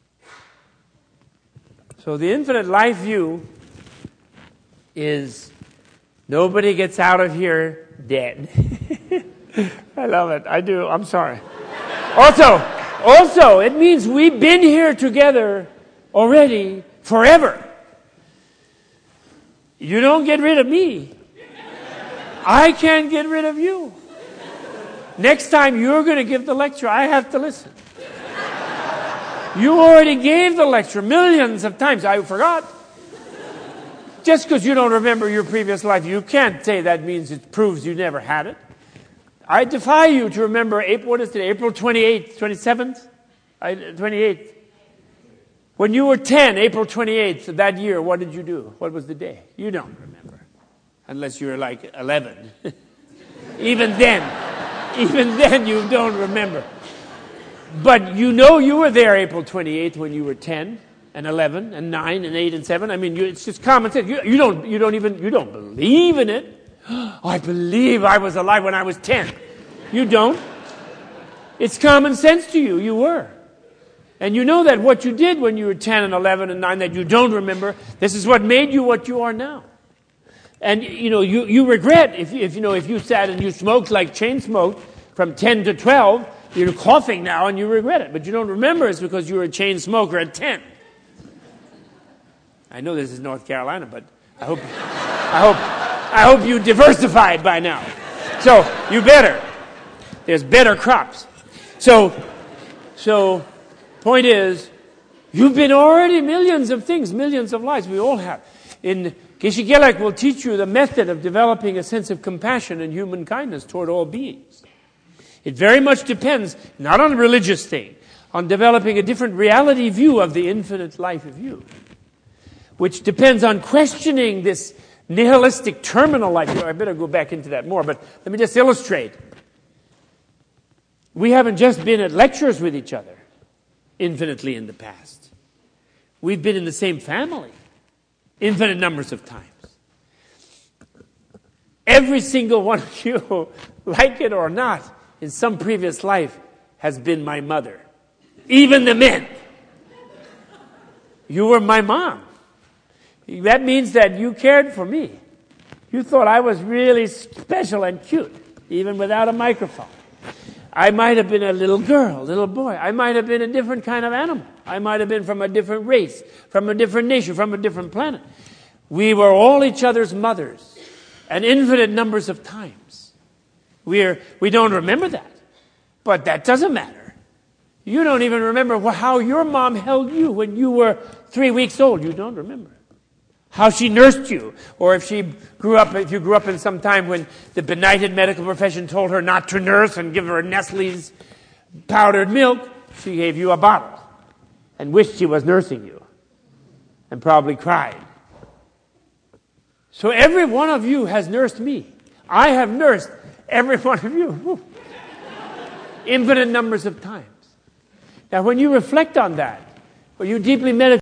So the infinite life view is nobody gets out of here dead. I love it. I do. I'm sorry. Also, also, it means we've been here together already forever. You don't get rid of me. I can't get rid of you. Next time you're going to give the lecture, I have to listen. You already gave the lecture millions of times. I forgot. Just because you don't remember your previous life, you can't say that means it proves you never had it. I defy you to remember April, what is it, April twenty-eighth, twenty-seventh? twenty-eighth. When you were ten, April twenty-eighth of that year, what did you do? What was the day? You don't remember. Unless you're like eleven. Even then, even then you don't remember. But you know you were there April twenty-eighth when you were ten and eleven and nine and eight and seven. I mean, you, it's just common sense. You, you don't, you don't even, you don't believe in it. I believe I was alive when I was ten. You don't. It's common sense to you. You were. And you know that what you did when you were ten and eleven and nine that you don't remember, this is what made you what you are now. And, you know, you, you regret if, if, you know, if you sat and you smoked like chain smoked from ten to twelve, you're coughing now and you regret it. But you don't remember it's because you were a chain smoker at ten. I know this is North Carolina, but I hope, I hope, I hope you diversified by now. So, you better. There's better crops. So, so, point is, you've been already millions of things, millions of lives. We all have. In Geshe Gelek will teach you the method of developing a sense of compassion and human kindness toward all beings. It very much depends, not on a religious thing, on developing a different reality view of the infinite life of you, which depends on questioning this nihilistic terminal life. I better go back into that more, but let me just illustrate. We haven't just been at lectures with each other infinitely in the past. We've been in the same family infinite numbers of times. Every single one of you, like it or not, in some previous life has been my mother. Even the men. You were my mom. That means that you cared for me. You thought I was really special and cute, even without a microphone. I might have been a little girl, little boy. I might have been a different kind of animal. I might have been from a different race, from a different nation, from a different planet. We were all each other's mothers, and infinite numbers of times. We're, we don't remember that, but that doesn't matter. You don't even remember how your mom held you when you were three weeks old. You don't remember. How she nursed you, or if she grew up, if you grew up in some time when the benighted medical profession told her not to nurse and give her Nestle's powdered milk, she gave you a bottle and wished she was nursing you and probably cried. So every one of you has nursed me. I have nursed every one of you. Infinite numbers of times. Now when you reflect on that, or you deeply meditate,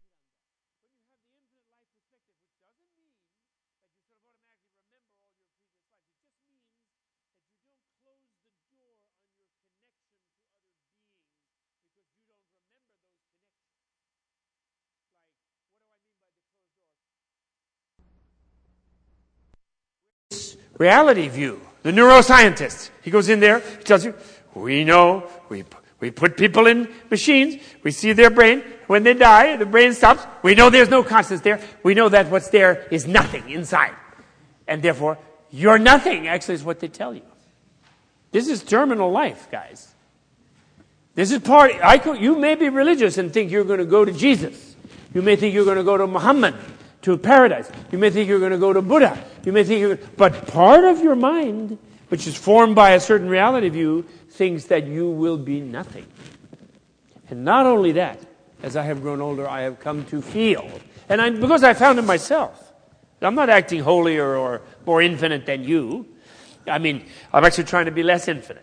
reality view. The neuroscientist, he goes in there, he tells you, we know, we we put people in machines, we see their brain. When they die, the brain stops. We know there's no consciousness there. We know that what's there is nothing inside. And therefore, you're nothing, actually, is what they tell you. This is terminal life, guys. This is part, I could, you may be religious and think you're going to go to Jesus. You may think you're going to go to Muhammad, to paradise. You may think you're going to go to Buddha. You may think you're, but part of your mind, which is formed by a certain reality view, thinks that you will be nothing. And not only that, as I have grown older, I have come to feel, and I, because I found it myself, I'm not acting holier or more infinite than you. I mean, I'm actually trying to be less infinite.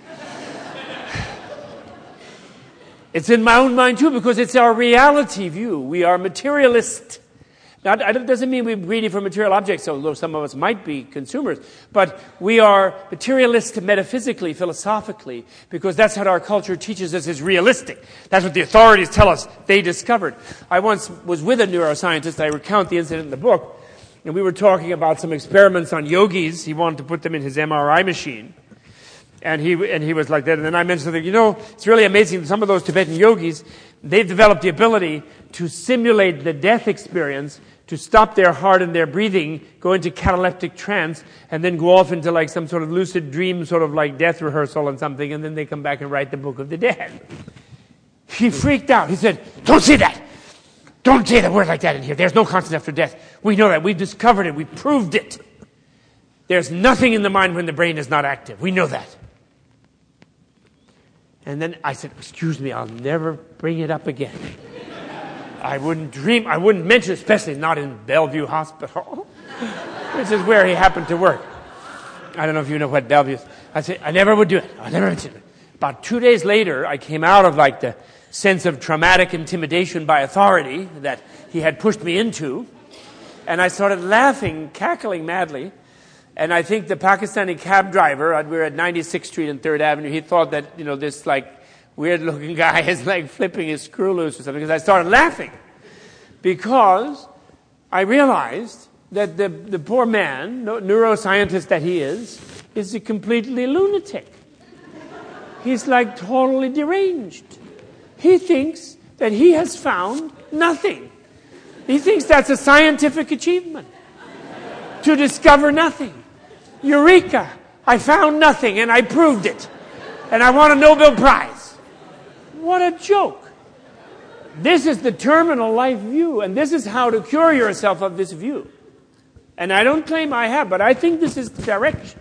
It's in my own mind too, because it's our reality view. We are materialist. Now, that doesn't mean we're greedy for material objects, although some of us might be consumers. But we are materialist metaphysically, philosophically, because that's what our culture teaches us is realistic. That's what the authorities tell us they discovered. I once was with a neuroscientist. I recount the incident in the book. And we were talking about some experiments on yogis. He wanted to put them in his M R I machine. And he and he was like that. And then I mentioned that, you know, it's really amazing. Some of those Tibetan yogis, they've developed the ability to simulate the death experience, to stop their heart and their breathing, go into cataleptic trance, and then go off into like some sort of lucid dream, sort of like death rehearsal and something, and then they come back and write the Book of the Dead. He freaked out. He said, don't say that. Don't say the word like that in here. There's no consciousness after death. We know that. We've discovered it. We proved it. There's nothing in the mind when the brain is not active. We know that. And then I said, excuse me, I'll never bring it up again. I wouldn't dream, I wouldn't mention, especially not in Bellevue Hospital, which is where he happened to work. I don't know if you know what Bellevue is. I said, I never would do it. I never mention it. About two days later, I came out of like the sense of traumatic intimidation by authority that he had pushed me into, and I started laughing, cackling madly. And I think the Pakistani cab driver, we were at ninety-sixth Street and third Avenue, he thought that, you know, this like weird-looking guy is like flipping his screw loose or something, because I started laughing. Because I realized that the, the poor man, no, neuroscientist that he is, is a completely lunatic. He's like totally deranged. He thinks that he has found nothing. He thinks that's a scientific achievement, to discover nothing. Eureka! I found nothing and I proved it. And I want a Nobel Prize. What a joke. This is the terminal life view, and this is how to cure yourself of this view. And I don't claim I have, but I think this is the direction.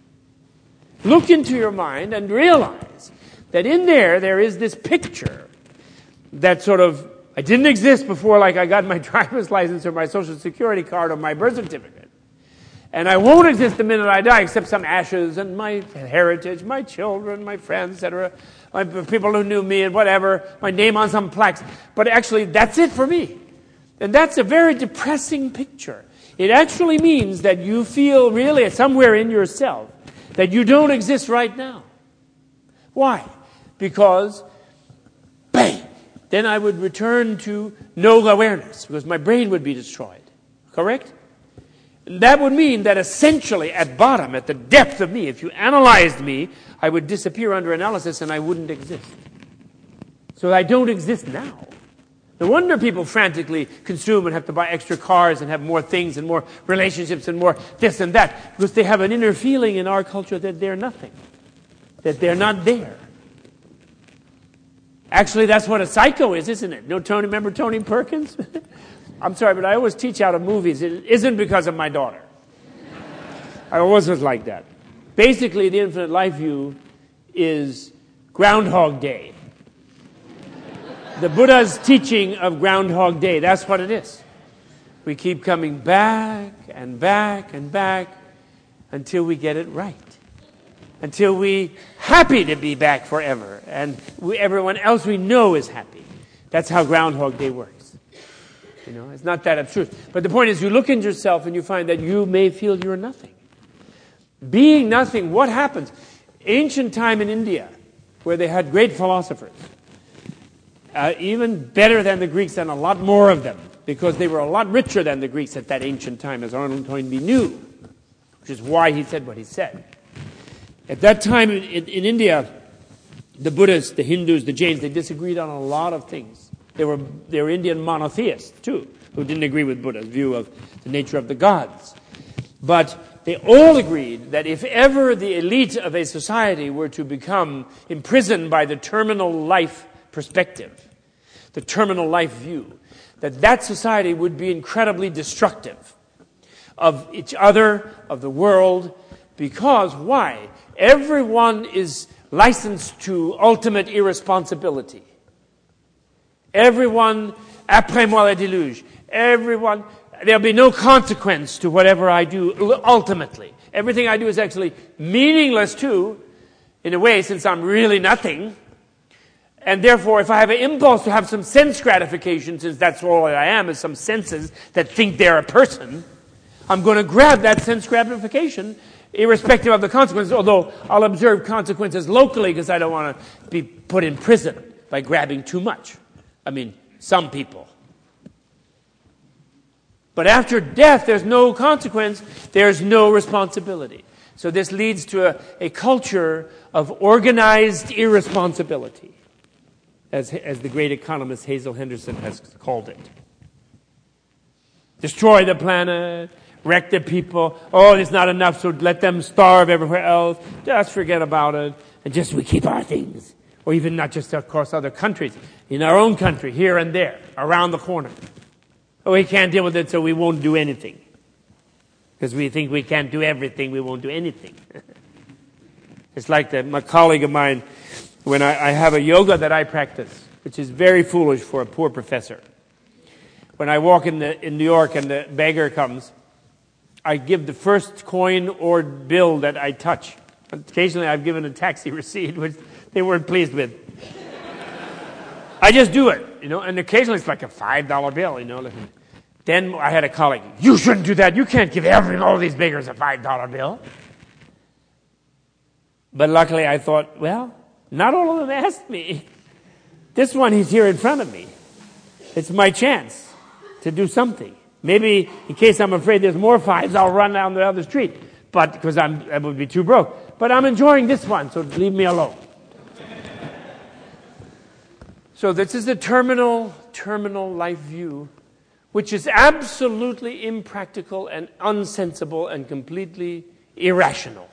Look into your mind and realize that in there, there is this picture that sort of, I didn't exist before, like I got my driver's license or my social security card or my birth certificate. And I won't exist the minute I die, except some ashes and my heritage, my children, my friends, et cetera, my people who knew me and whatever, my name on some plaques. But actually, that's it for me. And that's a very depressing picture. It actually means that you feel really somewhere in yourself that you don't exist right now. Why? Because, bang, then I would return to no awareness, because my brain would be destroyed. Correct? That would mean that essentially at bottom, at the depth of me, if you analyzed me, I would disappear under analysis and I wouldn't exist. So I don't exist now. No wonder people frantically consume and have to buy extra cars and have more things and more relationships and more this and that, because they have an inner feeling in our culture that they're nothing, that they're not there. Actually, that's what a psycho is, isn't it? No, Tony, remember Tony Perkins? I'm sorry, but I always teach out of movies. It isn't because of my daughter. I always was like that. Basically, the infinite life view is Groundhog Day. The Buddha's teaching of Groundhog Day, that's what it is. We keep coming back and back and back until we get it right. Until we're happy to be back forever. And we, everyone else we know is happy. That's how Groundhog Day works. You know, it's not that abstruse. But the point is, you look into yourself and you find that you may feel you're nothing. Being nothing, what happens? Ancient time in India, where they had great philosophers, uh, even better than the Greeks and a lot more of them, because they were a lot richer than the Greeks at that ancient time, as Arnold Toynbee knew. which is why he said what he said. At that time in, in, in India, the Buddhists, the Hindus, the Jains, they disagreed on a lot of things. They were, they were Indian monotheists, too, who didn't agree with Buddha's view of the nature of the gods. But they all agreed that if ever the elite of a society were to become imprisoned by the terminal life perspective, the terminal life view, that that society would be incredibly destructive of each other, of the world, because, why? Everyone is licensed to ultimate irresponsibility. Everyone, après moi le déluge, everyone, there'll be no consequence to whatever I do ultimately. Everything I do is actually meaningless too, in a way, since I'm really nothing. And therefore, if I have an impulse to have some sense gratification, since that's all that I am, is some senses that think they're a person, I'm going to grab that sense gratification, irrespective of the consequences, although I'll observe consequences locally because I don't want to be put in prison by grabbing too much. I mean, some people. But after death, there's no consequence, there's no responsibility. So this leads to a, a culture of organized irresponsibility, as, as the great economist Hazel Henderson has called it. Destroy the planet, wreck the people. Oh, it's not enough, so let them starve everywhere else. Just forget about it, and just we keep our things. Or even not just, of course, other countries. In our own country, here and there, around the corner. Oh, we can't deal with it, so we won't do anything. Because we think we can't do everything, we won't do anything. It's like the, my colleague of mine, when I, I have a yoga that I practice, which is very foolish for a poor professor. When I walk in, the, in New York and the beggar comes, I give the first coin or bill that I touch. Occasionally I've given a taxi receipt, which they weren't pleased with. I just do it, you know, and occasionally it's like a five dollar bill, you know. Then I had a colleague, you shouldn't do that. You can't give every, all these beggars a five dollar bill. But luckily I thought, well, not all of them asked me. This one, he's here in front of me. It's my chance to do something. Maybe in case I'm afraid there's more fives, I'll run down the other street. But because I'm, I would be too broke. But I'm enjoying this one, so leave me alone. So this is the terminal, terminal life view, which is absolutely impractical and unsensible and completely irrational.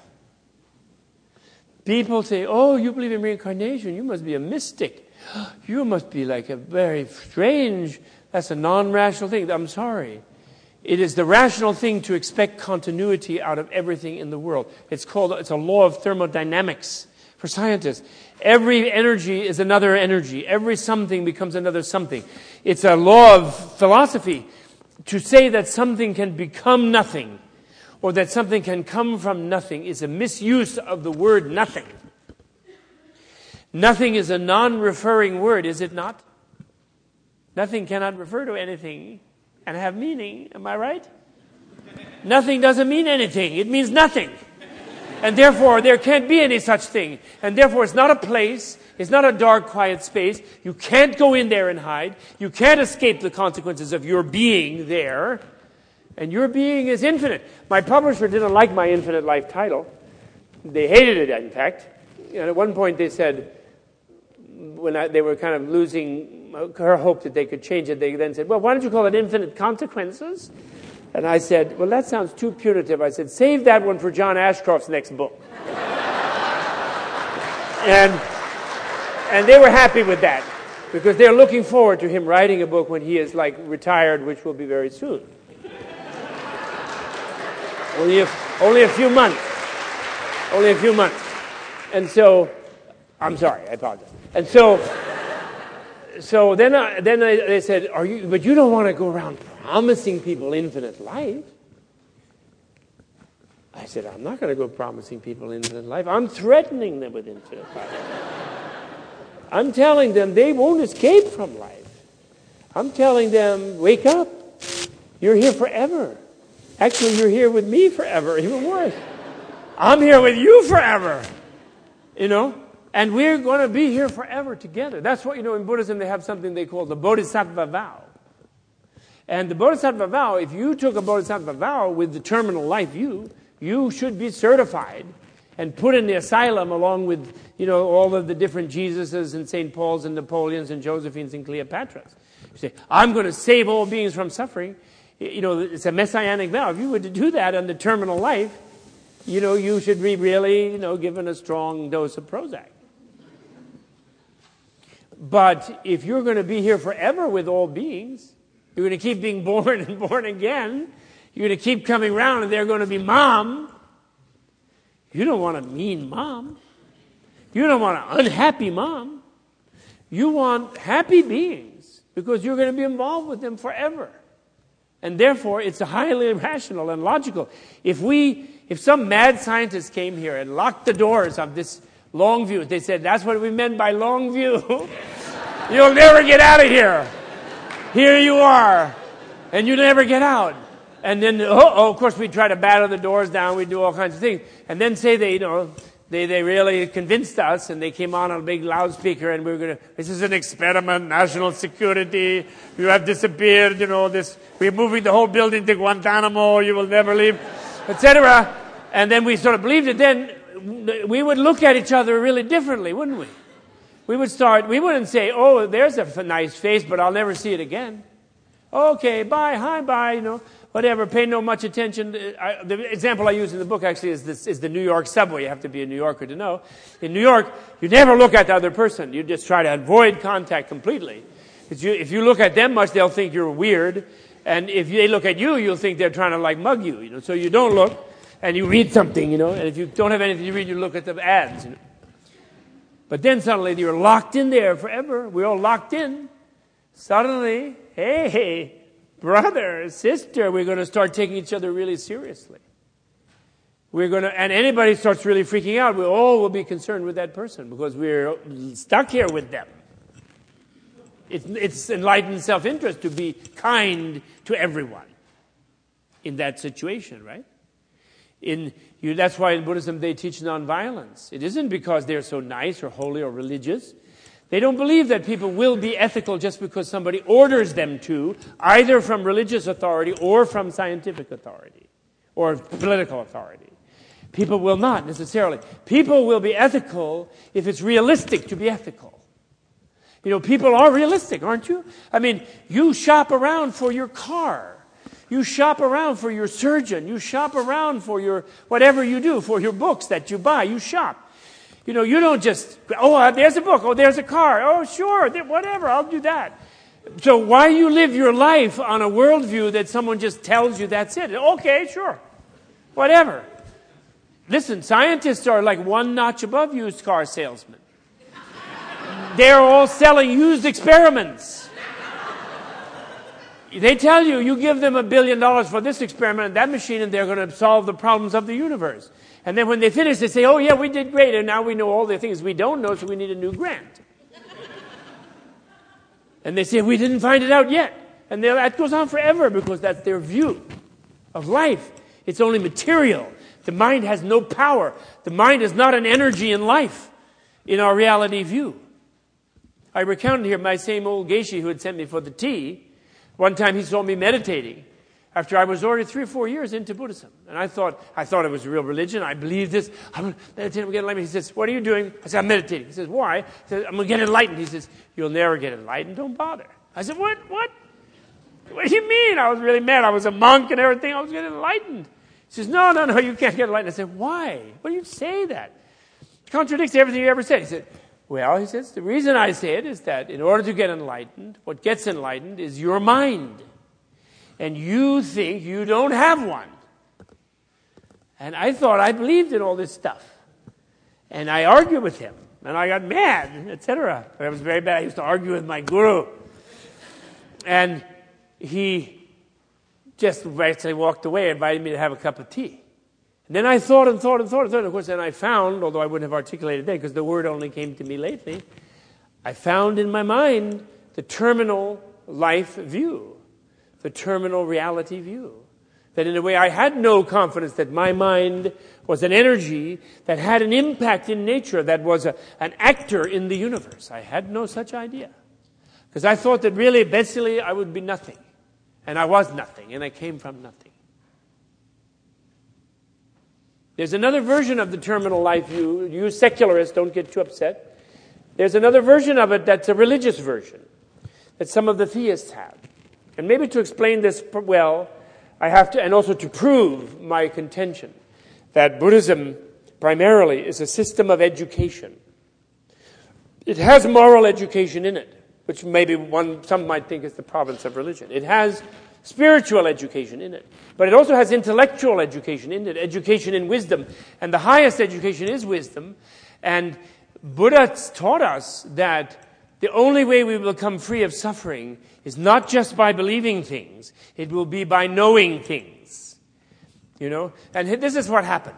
People say, oh, you believe in reincarnation, you must be a mystic. You must be like a very strange, that's a non-rational thing. I'm sorry. It is the rational thing to expect continuity out of everything in the world. It's called, it's a law of thermodynamics for scientists. Every energy is another energy. Every something becomes another something. It's a law of philosophy to say that something can become nothing or that something can come from nothing is a misuse of the word nothing. Nothing is a non-referring word, is it not? Nothing cannot refer to anything and have meaning. Am I right? Nothing doesn't mean anything. It means nothing. And therefore, there can't be any such thing. And therefore, it's not a place. It's not a dark, quiet space. You can't go in there and hide. You can't escape the consequences of your being there. And your being is infinite. My publisher didn't like my infinite life title. They hated it, in fact. And at one point, they said, when I, they were kind of losing her hope that they could change it, they then said, well, why don't you call it infinite consequences? And I said, well, that sounds too punitive. I said, save that one for John Ashcroft's next book. and and they were happy with that because they're looking forward to him writing a book when he is like retired, which will be very soon. only, a, only a few months. Only a few months. And so, I'm sorry, I apologize. And so, so then, I, then I, they said, "Are you? But you don't want to go around promising people infinite life." I said, "I'm not going to go promising people infinite life. I'm threatening them with infinite life. I'm telling them they won't escape from life. I'm telling them, wake up. You're here forever. Actually, you're here with me forever. Even worse, I'm here with you forever. You know." And we're going to be here forever together. That's what, you know, in Buddhism they have something they call the Bodhisattva vow. And the Bodhisattva vow, if you took a Bodhisattva vow with the terminal life view, You should be certified and put in the asylum along with, you know, all of the different Jesuses and Saint Pauls and Napoleons and Josephines and Cleopatras. You say, I'm going to save all beings from suffering. You know, it's a messianic vow. If you were to do that on the terminal life, you know, you should be really, you know, given a strong dose of Prozac. But if you're going to be here forever with all beings, you're going to keep being born and born again, you're going to keep coming around and they're going to be mom. You don't want a mean mom. You don't want an unhappy mom. You want happy beings because you're going to be involved with them forever. And therefore, it's highly rational and logical. If we, if some mad scientist came here and locked the doors of this long view, they said, that's what we meant by long view. You'll never get out of here. Here you are. And you never get out. And then, oh, oh, of course, we try to batter the doors down. We do all kinds of things. And then say they, you know, they, they really convinced us, and they came on a big loudspeaker, and we were going to, this is an experiment, national security. You have disappeared, you know, this, we're moving the whole building to Guantanamo. You will never leave, et cetera. And then we sort of believed it. Then we would look at each other really differently, wouldn't we? We would start, we wouldn't say, oh, there's a nice face, but I'll never see it again. Okay, bye, hi, bye, you know. Whatever, pay no much attention. I, the example I use in the book actually is, this, is the New York subway. You have to be a New Yorker to know. In New York, you never look at the other person. You just try to avoid contact completely. If you, if you look at them much, they'll think you're weird. And if they look at you, you'll think they're trying to like mug you. You know, so you don't look, and you read something. You know, and if you don't have anything to read, you look at the ads. You know. But then suddenly you're locked in there forever. We're all locked in. Suddenly, hey. Brother, sister, we're going to start taking each other really seriously. We're going to, and anybody starts really freaking out, we all will be concerned with that person because we're stuck here with them. It's, it's enlightened self-interest to be kind to everyone in that situation, right? In you, that's why in Buddhism they teach nonviolence. It isn't because they're so nice or holy or religious. They don't believe that people will be ethical just because somebody orders them to, either from religious authority or from scientific authority or political authority. People will not necessarily. People will be ethical if it's realistic to be ethical. You know, people are realistic, aren't you? I mean, you shop around for your car. You shop around for your surgeon. You shop around for your, whatever you do, for your books that you buy. You shop. You know, you don't just, oh, there's a book, oh, there's a car, oh, sure, whatever, I'll do that. So why you live your life on a worldview that someone just tells you that's it? Okay, sure, whatever. Listen, scientists are like one notch above used car salesmen. They're all selling used experiments. They tell you, you give them a billion dollars for this experiment and that machine, and they're going to solve the problems of the universe. And then when they finish, they say, oh, yeah, we did great, and now we know all the things we don't know, so we need a new grant. And they say, we didn't find it out yet. And that goes on forever because that's their view of life. It's only material. The mind has no power. The mind is not an energy in life in our reality view. I recounted here my same old Geshe who had sent me for the tea. One time he saw me meditating after I was already three or four years into Buddhism. And I thought I thought it was a real religion. I believed this. I'm going to meditate, I'm going to get enlightened. He says, what are you doing? I said, I'm meditating. He says, why? I said, I'm going to get enlightened. He says, you'll never get enlightened. Don't bother. I said, what? What? What do you mean? I was really mad. I was a monk and everything. I was getting enlightened. He says, no, no, no, you can't get enlightened. I said, why? Why do you say that? It contradicts everything you ever said. He said, well, he says, the reason I say it is that in order to get enlightened, what gets enlightened is your mind. And you think you don't have one. And I thought I believed in all this stuff. And I argued with him. And I got mad, et cetera. I was very bad. I used to argue with my guru. And he just basically walked away and invited me to have a cup of tea. And then I thought and thought and thought and thought. And of course, then I found, although I wouldn't have articulated then because the word only came to me lately, I found in my mind the terminal life view. The terminal reality view. That in a way I had no confidence that my mind was an energy that had an impact in nature, that was a, an actor in the universe. I had no such idea. Because I thought that really, basically, I would be nothing. And I was nothing, and I came from nothing. There's another version of the terminal life view. You secularists, don't get too upset. There's another version of it that's a religious version that some of the theists have. And maybe to explain this well, I have to, and also to prove my contention, that Buddhism primarily is a system of education. It has moral education in it, which maybe one some might think is the province of religion. It has spiritual education in it, but it also has intellectual education in it, education in wisdom. And the highest education is wisdom. And Buddha taught us that the only way we will come free of suffering is not just by believing things, it will be by knowing things. You know? And this is what happened.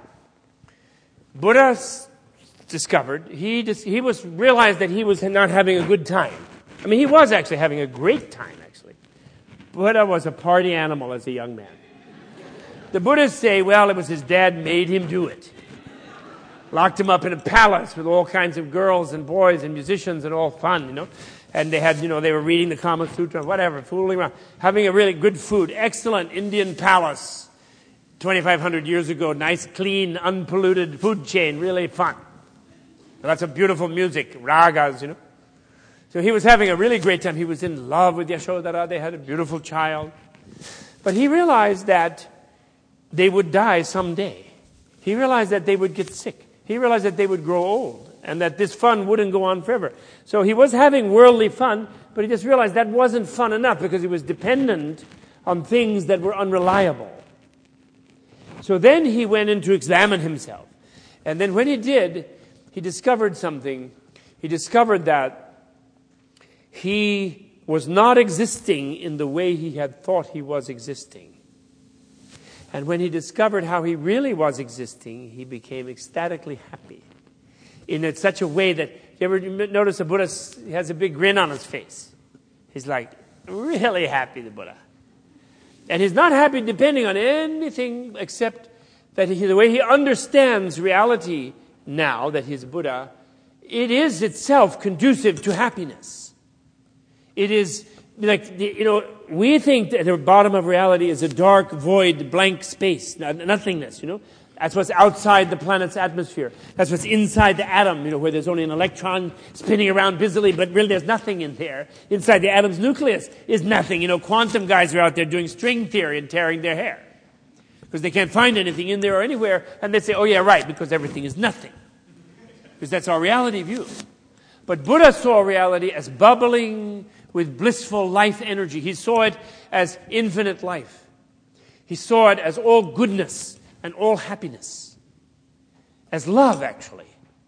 Buddha discovered, he just, he was realized that he was not having a good time. I mean, he was actually having a great time, actually. Buddha was a party animal as a young man. The Buddhists say, well, it was his dad made him do it. Locked him up in a palace with all kinds of girls and boys and musicians and all fun, you know. And they had, you know, they were reading the Kama Sutra, whatever, fooling around, having a really good food, excellent Indian palace, twenty-five hundred years ago, nice, clean, unpolluted food chain, really fun. Lots of beautiful music, ragas, you know. So he was having a really great time. He was in love with Yashodhara. They had a beautiful child. But he realized that they would die someday. He realized that they would get sick. He realized that they would grow old and that this fun wouldn't go on forever. So he was having worldly fun, but he just realized that wasn't fun enough because he was dependent on things that were unreliable. So then he went in to examine himself. And then when he did, he discovered something. He discovered that he was not existing in the way he had thought he was existing. And when he discovered how he really was existing, he became ecstatically happy. In such a way that, you ever notice the Buddha has a big grin on his face? He's like, really happy, the Buddha. And he's not happy depending on anything except that he, the way he understands reality now that he's Buddha, it is itself conducive to happiness. It is like, you know, we think that the bottom of reality is a dark, void, blank space, nothingness, you know. That's what's outside the planet's atmosphere. That's what's inside the atom, you know, where there's only an electron spinning around busily, but really there's nothing in there. Inside the atom's nucleus is nothing. You know, quantum guys are out there doing string theory and tearing their hair because they can't find anything in there or anywhere, and they say, oh yeah, right, because everything is nothing. Because that's our reality view. But Buddha saw reality as bubbling with blissful life energy. He saw it as infinite life. He saw it as all goodness and all happiness. As love, actually.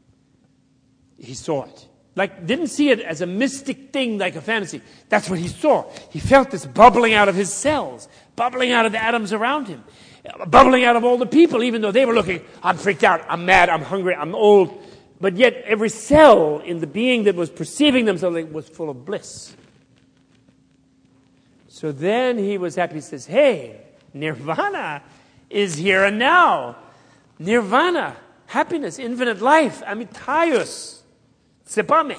He saw it. Like, didn't see it as a mystic thing like a fantasy. That's what he saw. He felt this bubbling out of his cells, bubbling out of the atoms around him, bubbling out of all the people, even though they were looking, I'm freaked out, I'm mad, I'm hungry, I'm old. But yet every cell in the being that was perceiving themselves was full of bliss. So then he was happy. He says, hey, nirvana is here and now. Nirvana, happiness, infinite life, amitayus, sepame.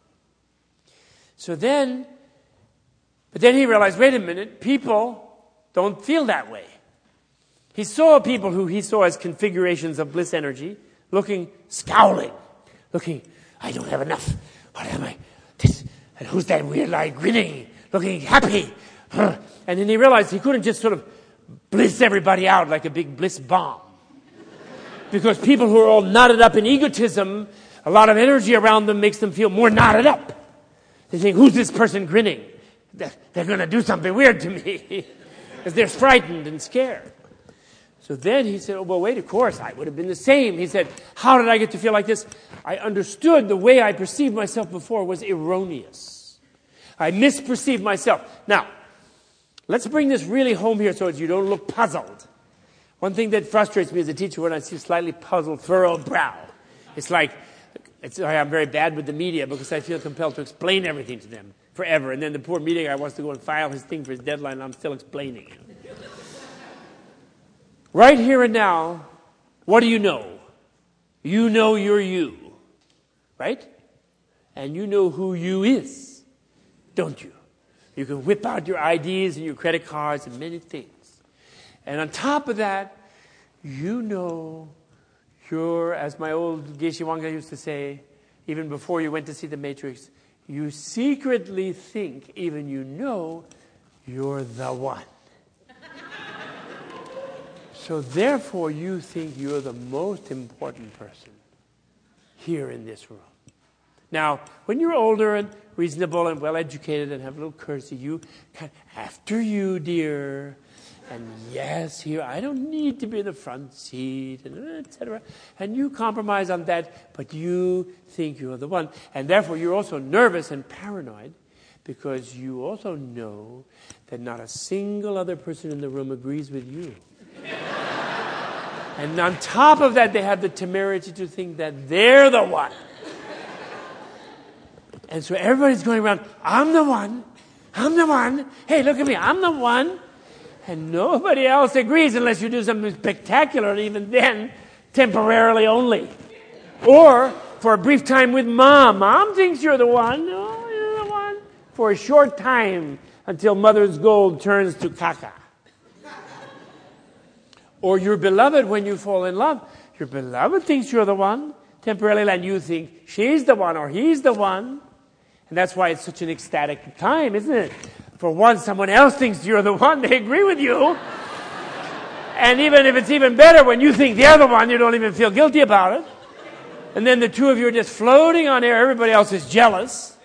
So then, but then he realized, wait a minute, people don't feel that way. He saw people who he saw as configurations of bliss energy, looking, scowling, looking, I don't have enough. What am I? This, and who's that weird guy grinning, looking happy? And then he realized he couldn't just sort of bliss everybody out like a big bliss bomb. Because people who are all knotted up in egotism, a lot of energy around them makes them feel more knotted up. They think, who's this person grinning? They're going to do something weird to me. Because they're frightened and scared. So then he said, oh, well, wait, of course, I would have been the same. He said, how did I get to feel like this? I understood the way I perceived myself before was erroneous. I misperceived myself. Now, let's bring this really home here so that you don't look puzzled. One thing that frustrates me as a teacher when I see a slightly puzzled, furrowed brow. It's like, it's, I'm very bad with the media because I feel compelled to explain everything to them forever. And then the poor media guy wants to go and file his thing for his deadline and I'm still explaining it. Right here and now, what do you know? You know you're you, right? And you know who you is, don't you? You can whip out your I Ds and your credit cards and many things. And on top of that, you know you're, as my old Geshe Wangda used to say, even before you went to see The Matrix, you secretly think, even you know, you're the one. So therefore, you think you're the most important person here in this room. Now, when you're older and reasonable and well-educated and have a little courtesy, you kind of, after you, dear, and yes, here, I don't need to be in the front seat, and et cetera. And you compromise on that, but you think you're the one. And therefore, you're also nervous and paranoid because you also know that not a single other person in the room agrees with you. And on top of that, they have the temerity to think that they're the one. And so everybody's going around, I'm the one, I'm the one, hey, look at me, I'm the one. And nobody else agrees unless you do something spectacular, and even then, temporarily only. Or for a brief time with mom. Mom thinks you're the one. Oh, you're the one. For a short time until mother's gold turns to caca. Or your beloved when you fall in love. Your beloved thinks you're the one temporarily, and you think she's the one or he's the one. And that's why it's such an ecstatic time, isn't it? For once, someone else thinks you're the one, they agree with you. And even if it's even better, when you think they're the one, you don't even feel guilty about it. And then the two of you are just floating on air. Everybody else is jealous.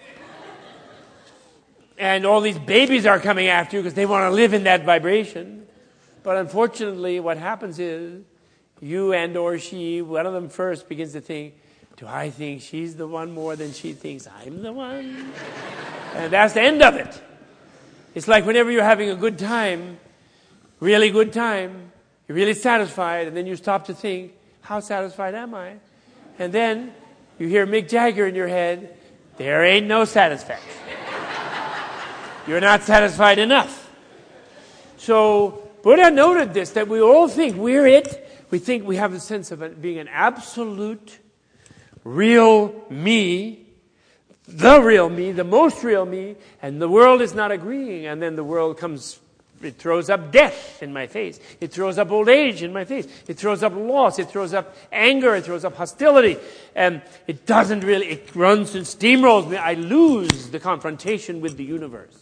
And all these babies are coming after you because they want to live in that vibration. But unfortunately, what happens is you and or she, one of them first begins to think, do I think she's the one more than she thinks I'm the one? And that's the end of it. It's like whenever you're having a good time, really good time, you're really satisfied, and then you stop to think, how satisfied am I? And then you hear Mick Jagger in your head, there ain't no satisfaction. You're not satisfied enough. So Buddha noted this, that we all think we're it. We think we have a sense of it being an absolute, real me, the real me, the most real me, and the world is not agreeing. And then the world comes, it throws up death in my face. It throws up old age in my face. It throws up loss. It throws up anger. It throws up hostility. And it doesn't really, it runs and steamrolls me. I lose the confrontation with the universe.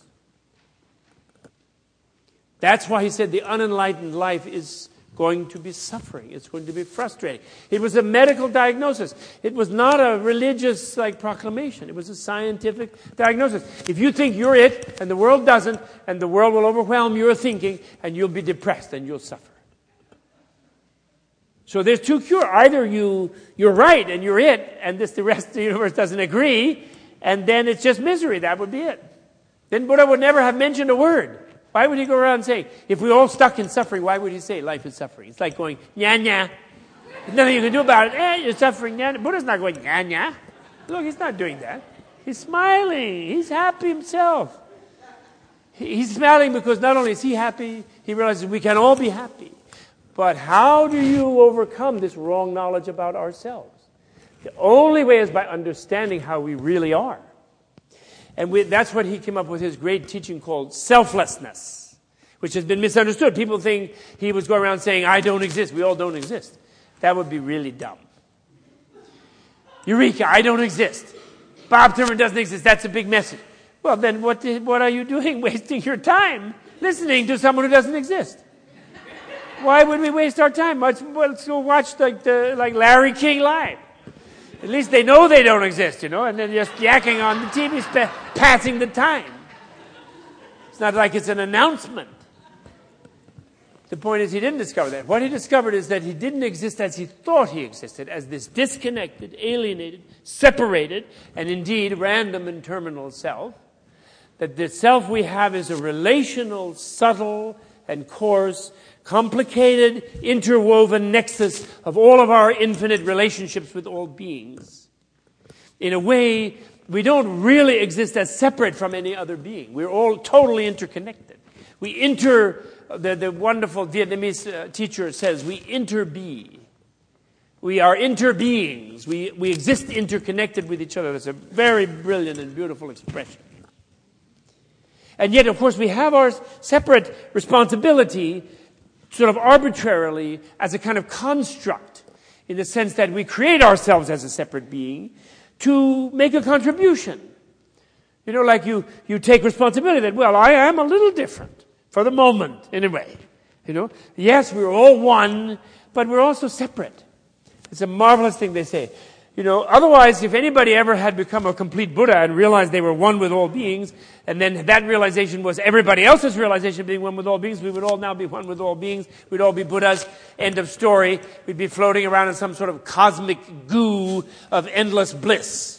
That's why he said the unenlightened life is going to be suffering. It's going to be frustrating. It was a medical diagnosis. It was not a religious like proclamation. It was a scientific diagnosis. If you think you're it and the world doesn't, and the world will overwhelm your thinking, and you'll be depressed and you'll suffer. So there's two cures. Either you, you're right and you're it, and this the rest of the universe doesn't agree, and then it's just misery. That would be it. Then Buddha would never have mentioned a word. Why would he go around saying, if we're all stuck in suffering, why would he say life is suffering? It's like going, nya nya. There's nothing you can do about it. Eh, you're suffering, nya. Buddha's not going, nya nya. Look, he's not doing that. He's smiling. He's happy himself. He's smiling because not only is he happy, he realizes we can all be happy. But how do you overcome this wrong knowledge about ourselves? The only way is by understanding how we really are. And we, that's what he came up with his great teaching called selflessness, which has been misunderstood. People think he was going around saying, I don't exist. We all don't exist. That would be really dumb. Eureka, I don't exist. Bob Thurman doesn't exist. That's a big message. Well, then what, what are you doing wasting your time listening to someone who doesn't exist? Why would we waste our time? Let's, let's go watch like, the, like Larry King live. At least they know they don't exist, you know, and they're just yakking on the T V, sp- passing the time. It's not like it's an announcement. The point is he didn't discover that. What he discovered is that he didn't exist as he thought he existed, as this disconnected, alienated, separated, and indeed random and terminal self. That the self we have is a relational, subtle, and coarse, complicated, interwoven nexus of all of our infinite relationships with all beings. In a way, we don't really exist as separate from any other being. We're all totally interconnected. We inter, the, the wonderful Vietnamese uh, teacher says, we interbe. We are interbeings. We, we exist interconnected with each other. That's a very brilliant and beautiful expression. And yet, of course, we have our separate responsibility sort of arbitrarily as a kind of construct in the sense that we create ourselves as a separate being to make a contribution. You know, like you, you take responsibility that, well, I am a little different for the moment, in a way. You know, yes, we're all one, but we're also separate. It's a marvelous thing they say. You know, otherwise, if anybody ever had become a complete Buddha and realized they were one with all beings, and then that realization was everybody else's realization of being one with all beings, we would all now be one with all beings. We'd all be Buddhas. End of story. We'd be floating around in some sort of cosmic goo of endless bliss.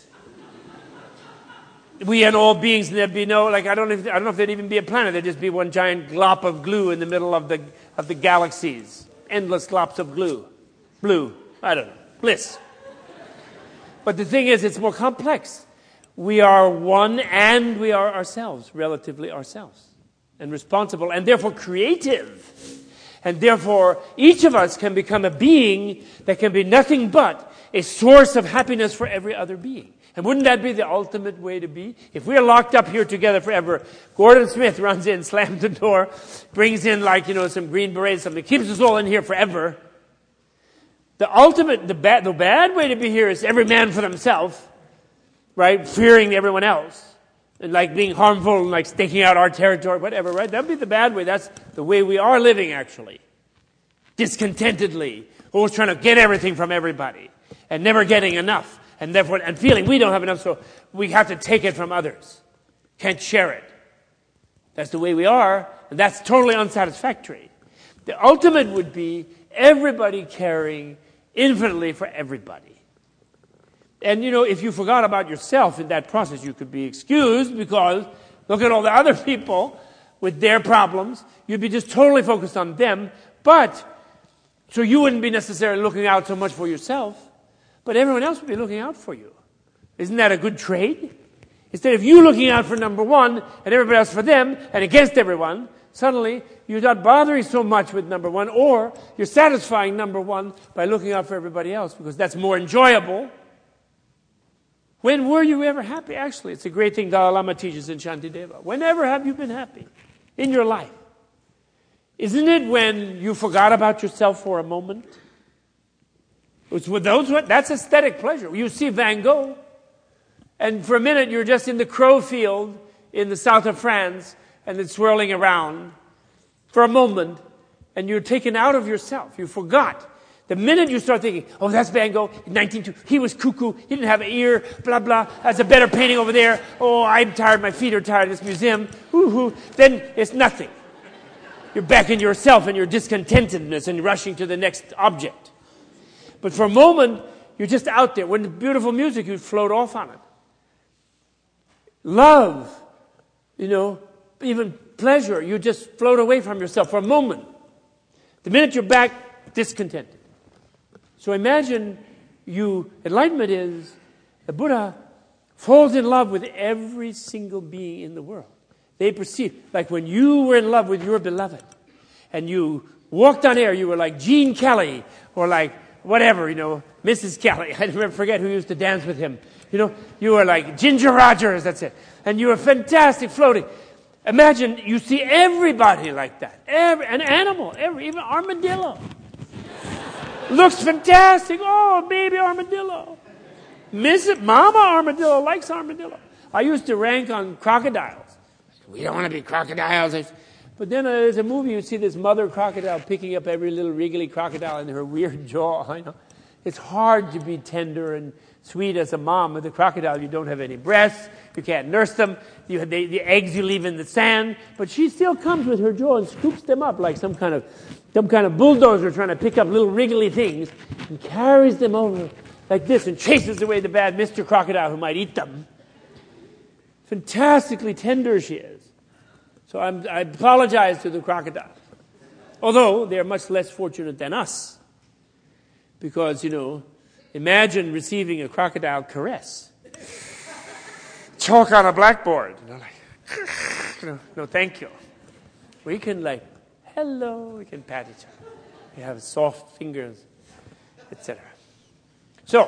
We and all beings, and there'd be no, like, I don't know if, I don't know if there'd even be a planet. There'd just be one giant glop of glue in the middle of the, of the galaxies. Endless glops of glue. Blue. I don't know. Bliss. But the thing is, it's more complex. We are one and we are ourselves, relatively ourselves. And responsible, and therefore creative. And therefore, each of us can become a being that can be nothing but a source of happiness for every other being. And wouldn't that be the ultimate way to be? If we're locked up here together forever, Gordon Smith runs in, slams the door, brings in like, you know, some green berets, something, keeps us all in here forever. The ultimate, the bad, the bad way to be here is every man for themselves, right? Fearing everyone else. And like being harmful and like staking out our territory, whatever, right? That'd be the bad way. That's the way we are living, actually. Discontentedly. Always trying to get everything from everybody. And never getting enough. And therefore, and feeling we don't have enough, so we have to take it from others. Can't share it. That's the way we are, and that's totally unsatisfactory. The ultimate would be everybody caring infinitely for everybody. And, you know, if you forgot about yourself in that process, you could be excused because look at all the other people with their problems. You'd be just totally focused on them. But, so you wouldn't be necessarily looking out so much for yourself, but everyone else would be looking out for you. Isn't that a good trade? Instead of you looking out for number one and everybody else for them and against everyone, suddenly you're not bothering so much with number one, or you're satisfying number one by looking out for everybody else because that's more enjoyable. When were you ever happy? Actually, it's a great thing Dalai Lama teaches in Shantideva. Whenever have you been happy in your life? Isn't it when you forgot about yourself for a moment? It's with those, that's aesthetic pleasure. You see Van Gogh, and for a minute you're just in the crow field in the south of France, and it's swirling around for a moment, and you're taken out of yourself. You forgot. The minute you start thinking, oh, that's Van Gogh, nineteen oh two, he was cuckoo, he didn't have an ear, blah, blah, that's a better painting over there, oh, I'm tired, my feet are tired of this museum, hoo-hoo, then it's nothing. You're back in yourself and your discontentedness and rushing to the next object. But for a moment, you're just out there. When it's beautiful music, you float off on it. Love, you know, even pleasure, you just float away from yourself for a moment. The minute you're back, discontented. So imagine you, enlightenment is, the Buddha falls in love with every single being in the world. They perceive, like when you were in love with your beloved, and you walked on air, you were like Gene Kelly, or like whatever, you know, Missus Kelly. I never forget who used to dance with him. You know, you were like Ginger Rogers, that's it. And you were fantastic floating. Imagine you see everybody like that. Every, an animal, every, even armadillo. Looks fantastic. Oh, baby armadillo. Missus Mama armadillo likes armadillo. I used to rank on crocodiles. We don't want to be crocodiles. But then uh, there's a movie, you see this mother crocodile picking up every little wriggly crocodile in her weird jaw. I know. It's hard to be tender and sweet as a mom. With a crocodile, you don't have any breasts. You can't nurse them. You have the, the eggs you leave in the sand. But she still comes with her jaw and scoops them up like some kind of some kind of bulldozer trying to pick up little wriggly things and carries them over like this and chases away the bad Mister Crocodile who might eat them. Fantastically tender she is. So I'm, I apologize to the crocodiles. Although they're much less fortunate than us. Because, you know, imagine receiving a crocodile caress. Chalk on a blackboard. You know, like, no, no, thank you. We can like, hello, we can pat each other. We have soft fingers, et cetera. So,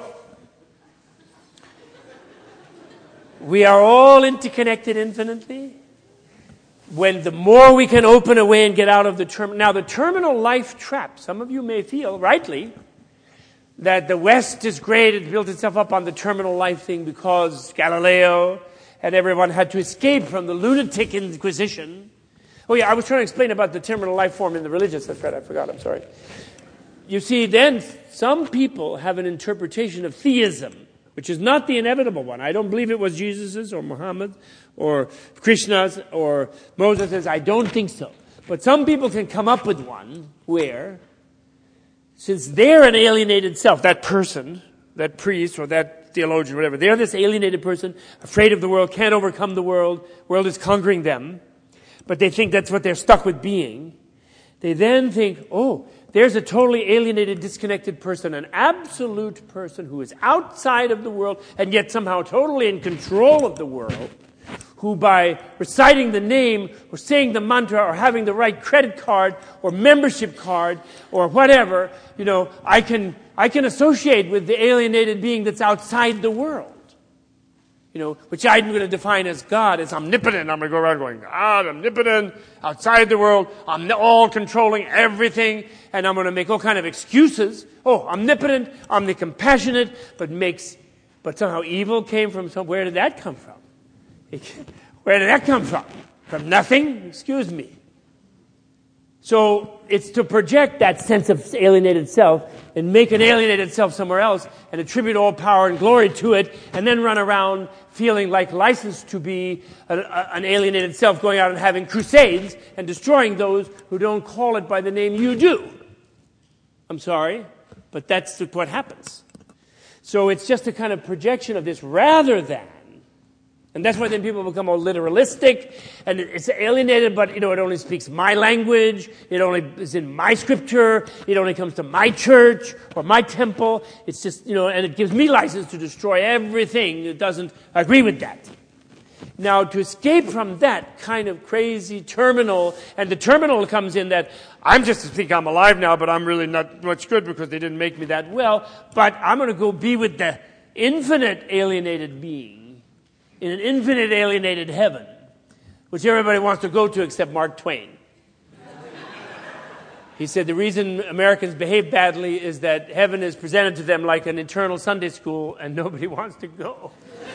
we are all interconnected infinitely. When the more we can open away and get out of the terminal. Now, the terminal life trap, some of you may feel, rightly, that the West is great. It built itself up on the terminal life thing because Galileo and everyone had to escape from the lunatic Inquisition. Oh yeah, I was trying to explain about the terminal life form in the religious. That's right, I forgot, I'm sorry. You see, then some people have an interpretation of theism, which is not the inevitable one. I don't believe it was Jesus's or Muhammad's or Krishna's or Moses's. I don't think so. But some people can come up with one where, since they're an alienated self, that person, that priest or that theologian, whatever, they're this alienated person, afraid of the world, can't overcome the world, world is conquering them, but they think that's what they're stuck with being. They then think, oh, there's a totally alienated, disconnected person, an absolute person who is outside of the world and yet somehow totally in control of the world, who by reciting the name or saying the mantra or having the right credit card or membership card or whatever, you know, I can I can associate with the alienated being that's outside the world. You know, which I'm going to define as God, as omnipotent. I'm going to go around going, God, omnipotent, outside the world, I'm all controlling everything, and I'm going to make all kind of excuses. Oh, omnipotent, omnicompassionate, but makes, but somehow evil came from some, where did that come from? Where did that come from? From nothing? Excuse me. So it's to project that sense of alienated self and make an alienated self somewhere else and attribute all power and glory to it and then run around feeling like licensed to be an, an alienated self, going out and having crusades and destroying those who don't call it by the name you do. I'm sorry, but that's what happens. So it's just a kind of projection of this rather than. And that's why then people become all literalistic, and it's alienated, but, you know, it only speaks my language, it only is in my scripture, it only comes to my church or my temple. It's just, you know, and it gives me license to destroy everything that doesn't agree with that. Now, to escape from that kind of crazy terminal, and the terminal comes in that I'm just to think I'm alive now, but I'm really not much good because they didn't make me that well, but I'm going to go be with the infinite alienated being in an infinite alienated heaven, which everybody wants to go to except Mark Twain. He said the reason Americans behave badly is that heaven is presented to them like an eternal Sunday school and nobody wants to go.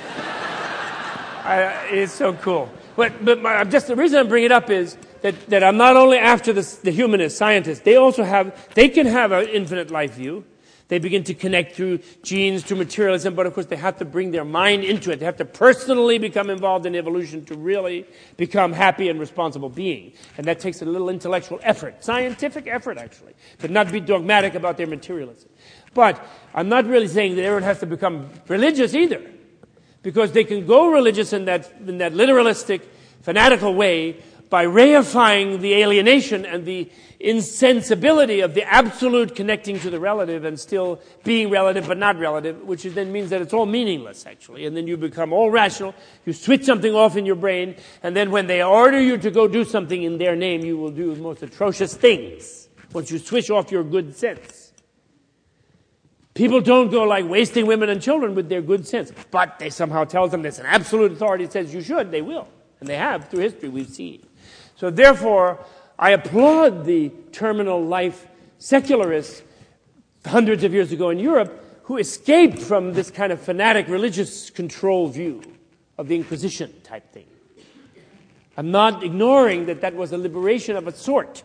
I, it's so cool. But, but my, just the reason I bring it up is that, that I'm not only after the, the humanist scientists, they also have, they can have an infinite life view. They begin to connect through genes to materialism, but of course they have to bring their mind into it. They have to personally become involved in evolution to really become happy and responsible beings. And that takes a little intellectual effort, scientific effort actually, to not be dogmatic about their materialism. But I'm not really saying that everyone has to become religious either, because they can go religious in that, in that literalistic, fanatical way by reifying the alienation and the insensibility of the absolute connecting to the relative and still being relative but not relative, which then means that it's all meaningless, actually. And then you become all rational, you switch something off in your brain, and then when they order you to go do something in their name, you will do the most atrocious things once you switch off your good sense. People don't go like wasting women and children with their good sense, but they somehow tell them there's an absolute authority that says you should, they will. And they have, through history, we've seen. So therefore, I applaud the terminal life secularists hundreds of years ago in Europe who escaped from this kind of fanatic religious control view of the Inquisition type thing. I'm not ignoring that that was a liberation of a sort.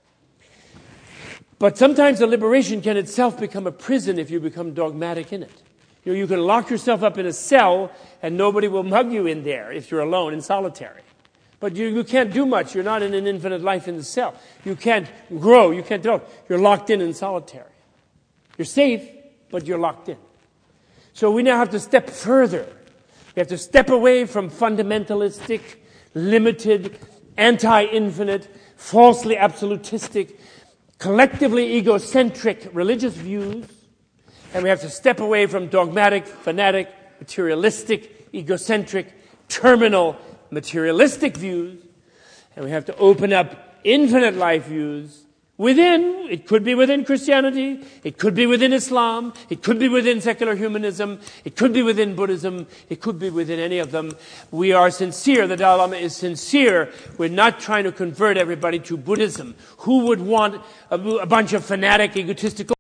But sometimes a liberation can itself become a prison if you become dogmatic in it. You know, you can lock yourself up in a cell and nobody will mug you in there if you're alone and solitary. But you, you can't do much. You're not in an infinite life in the cell. You can't grow. You can't develop. You're locked in and solitary. You're safe, but you're locked in. So we now have to step further. We have to step away from fundamentalistic, limited, anti-infinite, falsely absolutistic, collectively egocentric religious views. And we have to step away from dogmatic, fanatic, materialistic, egocentric, terminal, materialistic views, and we have to open up infinite life views within, it could be within Christianity, it could be within Islam, it could be within secular humanism, it could be within Buddhism, it could be within any of them. We are sincere, the Dalai Lama is sincere. We're not trying to convert everybody to Buddhism. Who would want a, a bunch of fanatic, egotistical